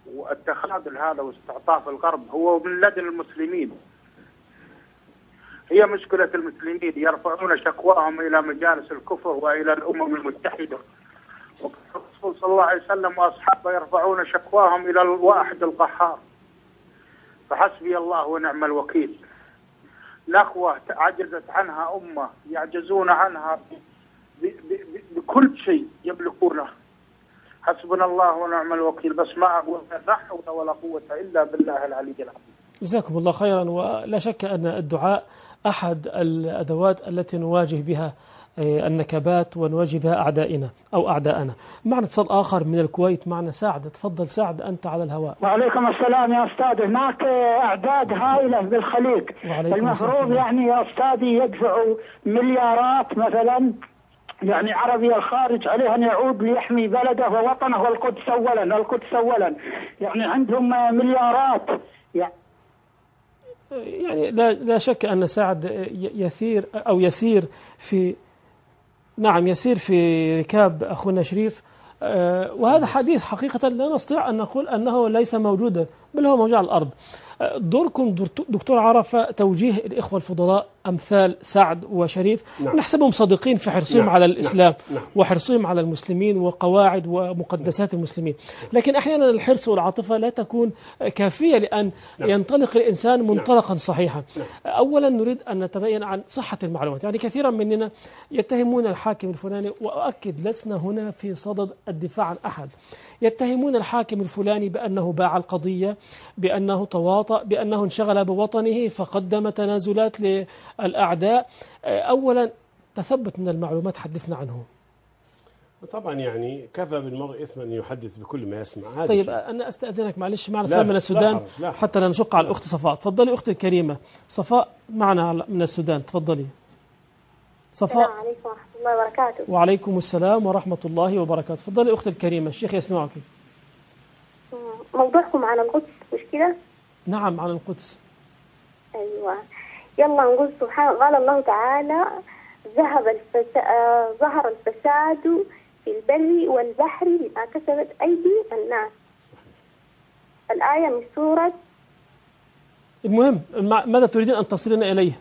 Speaker 3: والتخاذل هذا واستعطاف الغرب هو من لدن المسلمين.
Speaker 4: هي مشكلة المسلمين، يرفعون شكواهم إلى مجالس الكفر وإلى الأمم المتحدة، والرسول صلى الله عليه وسلم وأصحابه يرفعون شكواهم إلى الواحد القهار. فحسبي الله ونعم الوكيل. نخوة عجزت عنها أمة يعجزون عنها بكل شيء يملكونه. حسبنا الله ونعم الوكيل، بس ما أقول لا حول ولا قوة إلا بالله العلي العظيم.
Speaker 1: جزاكم الله خيرا. ولا شك أن الدعاء أحد الأدوات التي نواجه بها النكبات ونواجه بها أعدائنا أو أعداءنا. معنا اتصال آخر من الكويت، معنا سعد. تفضل سعد، أنت على الهواء.
Speaker 5: وعليكم السلام يا أستاذ. هناك أعداد هائلة بالخليج، المفروض يعني يا أستاذي يدفعوا مليارات مثلا يعني عربي الخارج عليه أن يعود ليحمي بلده ووطنه والقدس أولا، القدس أولا، يعني عندهم مليارات يعني
Speaker 1: يعني لا لا شك أن سعد يثير أو يسير في نعم يسير في ركاب أخونا شريف، وهذا حديث حقيقة لا نستطيع أن نقول أنه ليس موجودا، بل هو موجود على الأرض. دوركم دكتور عرفة توجيه الإخوة الفضلاء أمثال سعد وشريف، نعم. نحسبهم صادقين في حرصهم نعم. على الإسلام نعم. نعم. وحرصهم على المسلمين وقواعد ومقدسات المسلمين، لكن أحيانا الحرص والعاطفة لا تكون كافية لأن نعم. ينطلق الإنسان منطلقا صحيحا. نعم. أولا نريد أن نتبين عن صحة المعلومات، يعني كثيرا مننا يتهمون الحاكم الفلاني، وأؤكد لسنا هنا في صدد الدفاع عن أحد، يتهمون الحاكم الفلاني بأنه باع القضية، بأنه تواطأ، بأنه انشغل بوطنه فقدم تنازلات للأعداء. أولا تثبت من المعلومات، حدثنا عنه.
Speaker 2: طبعا يعني كفى بالمرء إثما أن يحدث بكل ما يسمع.
Speaker 1: طيب شيء. أنا أستأذنك معلش، معنا اتصال من السودان لا لا حتى لا نشق على الأخت صفاء. تفضلي أختي الكريمة صفاء معنا من السودان، تفضلي صفاء.
Speaker 6: السلام عليكم ورحمة الله وبركاته.
Speaker 1: وعليكم السلام ورحمة الله وبركاته. تفضلي أختي الكريمة، الشيخ يسمعك.
Speaker 6: موضوعكم عن القدس مش كده؟
Speaker 1: نعم عن القدس.
Speaker 6: أيوة، يلا نقول سبحان قال الله تعالى ذهب الفساد ظهر الفساد في البر والبحر بما كسبت أيدي الناس. الآية من سورة.
Speaker 1: المهم ماذا تريدين أن تصلين إليه؟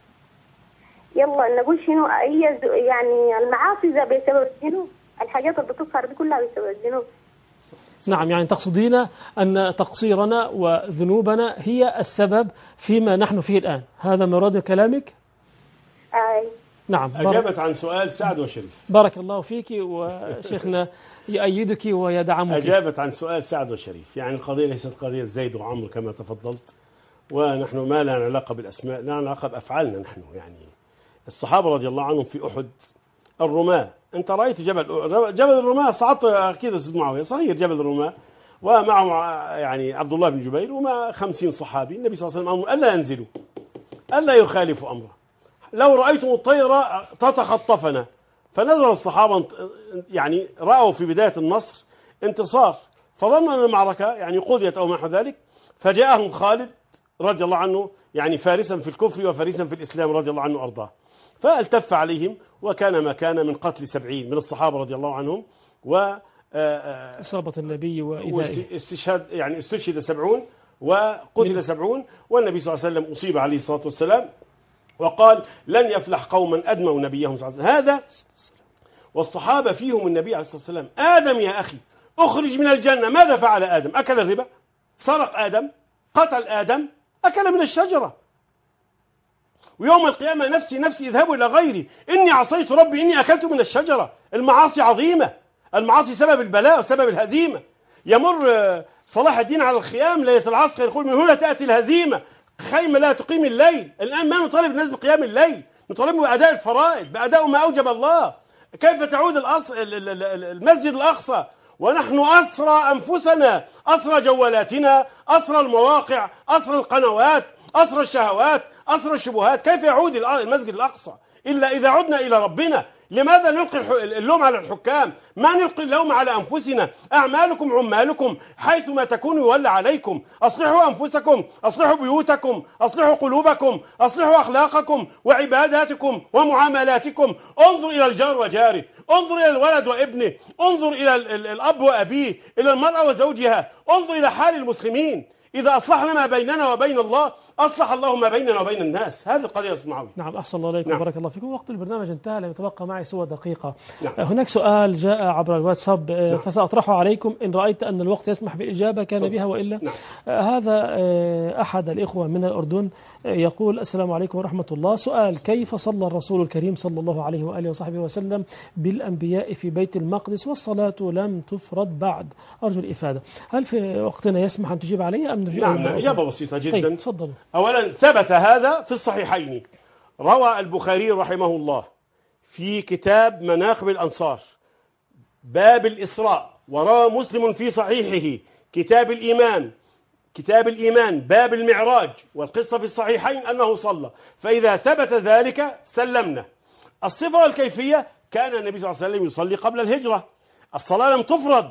Speaker 6: يلا نقول شنو هي يعني المعاصي بسبب شنو؟ الحاجات اللي بتظهر دي كلها بسبب شنو؟
Speaker 1: نعم، يعني تقصدين أن تقصيرنا وذنوبنا هي السبب فيما نحن فيه الآن، هذا مراد كلامك؟
Speaker 6: أي
Speaker 1: نعم.
Speaker 2: أجابت عن سؤال سعد وشريف.
Speaker 1: بارك الله فيك، وشيخنا يؤيدك ويدعمك.
Speaker 2: أجابت عن سؤال سعد وشريف، يعني القضية ليست قضية زيد وعمرو كما تفضلت، ونحن ما لنا علاقة بالأسماء، لنا علاقة بأفعالنا نحن. يعني الصحابة رضي الله عنهم في أحد الرماة، أنت رأيت جبل جبل الرماة، صعدت أكيد أستاذ معاوية، صغير جبل الرماة، ومعه يعني عبد الله بن جبير وما خمسين صحابي. النبي صلى الله عليه وسلم أمر ألا ينزلوا، ألا يخالفوا أمره، لو رأيتم الطير تتخطفنا. فنزل الصحابة، يعني رأوا في بداية النصر انتصار، فظنوا أن المعركة يعني قضيت أو نحو ذلك، فجاءهم خالد رضي الله عنه، يعني فارسا في الكفر وفارسا في الإسلام رضي الله عنه أرضاه، فالتف عليهم وكان ما كان من قتل سبعين من الصحابة رضي الله عنهم، و
Speaker 1: إصابة النبي وإذائه،
Speaker 2: استشهاد يعني استشهد سبعون وقتل سبعون، والنبي صلى الله عليه وسلم أصيب عليه الصلاة والسلام، وقال لن يفلح قوما أدموا نبيهم صلى الله عليه وسلم. هذا والصحابة فيهم النبي عليه الصلاة والسلام. آدم يا أخي أخرج من الجنة، ماذا فعل آدم؟ أكل الربا، سرق آدم، قتل آدم، أكل من الشجرة. ويوم القيامة نفسي نفسي اذهبوا إلى غيري إني عصيت ربي إني أكلت من الشجرة. المعاصي عظيمة، المعاصي سبب البلاء وسبب الهزيمة. يمر صلاح الدين على الخيام ليلة العسكر يقول من هنا تأتي الهزيمة، خيمة لا تقيم الليل. الآن ما نطالب الناس بقيام الليل، نطالب بأداء الفرائض، بأداء ما أوجب الله. كيف تعود المسجد الأقصى ونحن أسرى أنفسنا، أسرى جوالاتنا، أسرى المواقع، أسرى القنوات، أسرى الشهوات، أسرى الشبهات؟ كيف يعود المسجد الأقصى إلا إذا عدنا إلى ربنا؟ لماذا نلقي اللوم على الحكام؟ ما نلقي اللوم على أنفسنا. أعمالكم عمالكم، حيثما تكونوا يولى عليكم. أصلحوا أنفسكم، أصلحوا بيوتكم، أصلحوا قلوبكم، أصلحوا أخلاقكم وعباداتكم ومعاملاتكم. انظر إلى الجار وجاره، انظر إلى الولد وابنه، انظر إلى الأب وأبيه، إلى المرأة وزوجها، انظر إلى حال المسلمين. إذا أصلحنا ما بيننا وبين الله أصلح الله ما بيننا وبين الناس. هذه القضية الصمعوية.
Speaker 1: نعم أحسن الله إليكم.
Speaker 2: نعم.
Speaker 1: بارك الله فيكم. وقت البرنامج انتهى، لم يتبقى معي سوى دقيقة.
Speaker 2: نعم.
Speaker 1: هناك سؤال جاء عبر الواتساب
Speaker 2: نعم.
Speaker 1: فسأطرحه عليكم إن رأيت أن الوقت يسمح بالإجابة كان بها، وإلا
Speaker 2: نعم.
Speaker 1: هذا أحد الإخوة من الأردن يقول: السلام عليكم ورحمة الله، سؤال: كيف صلى الرسول الكريم صلى الله عليه وآله وصحبه وسلم بالأنبياء في بيت المقدس والصلاة لم تفرض بعد؟ أرجو الإفادة. هل في وقتنا يسمح أن تجيب علي أم نجيب؟
Speaker 2: نعم، إجابة بسيطة جدا.
Speaker 1: طيب تفضلوا.
Speaker 2: أولا ثبت هذا في الصحيحين، روى البخاري رحمه الله في كتاب مناقب الأنصار باب الإسراء، وروى مسلم في صحيحه كتاب الإيمان كتاب الإيمان باب المعراج، والقصة في الصحيحين أنه صلى. فإذا ثبت ذلك سلمنا. الصفة والكيفية: كان النبي صلى الله عليه وسلم يصلي قبل الهجرة. الصلاة لم تفرض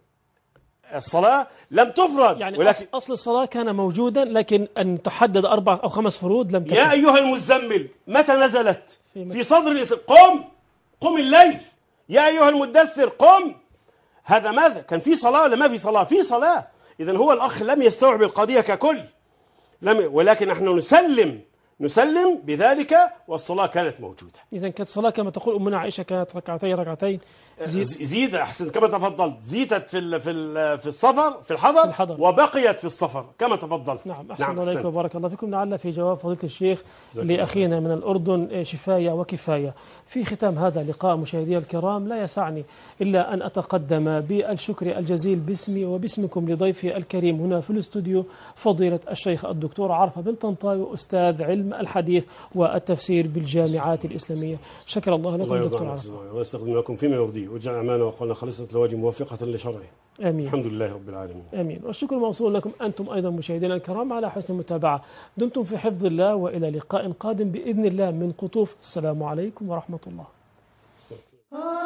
Speaker 2: الصلاة لم تفرض
Speaker 1: يعني
Speaker 2: ولكن
Speaker 1: أصل الصلاة كان موجودا، لكن أن تحدد أربع أو خمس فروض لم تكن.
Speaker 2: يا أيها المزمل متى نزلت؟ في صدر الإسلام. قم قم الليل. يا أيها المدثر قم. هذا ماذا؟ كان في صلاة ولا ما في صلاة؟ في صلاة. إذن هو الأخ لم يستوعب القضية ككل، لم ولكن نحن نسلم نسلم بذلك، والصلاة كانت موجودة.
Speaker 1: إذن كانت صلاة كما تقول أمنا عائشة كانت ركعتين ركعتين
Speaker 2: زيد, زيد أحسن كما تفضلت، زيدت في ال في ال في السفر في الحضر,
Speaker 1: في الحضر
Speaker 2: وبقيت في السفر كما تفضلت.
Speaker 1: نعم أحسن الله عليكم وبارك الله فيكم. لعل في جواب فضيلة الشيخ لأخينا من الأردن شفاية وكفاية. في ختام هذا اللقاء مشاهدي الكرام، لا يسعني إلا أن أتقدم بالشكر الجزيل باسمي وباسمكم لضيفي الكريم هنا في الاستوديو فضيلة الشيخ الدكتور عرفة بن طنطاوي، أستاذ علم الحديث والتفسير بالجامعات الإسلامية. شكر الله لكم دكتور عرفة،
Speaker 2: واستخدم لكم فيما يرضيه، واجعل أعمالنا وقولنا خالصة لوجه موفقة لشرعه.
Speaker 1: آمين.
Speaker 2: الحمد لله رب العالمين.
Speaker 1: آمين. والشكر موصول لكم أنتم أيضا مشاهدينا الكرام على حسن المتابعة. دمتم في حفظ الله، وإلى لقاء قادم بإذن الله من قطوف. السلام عليكم ورحمة الله.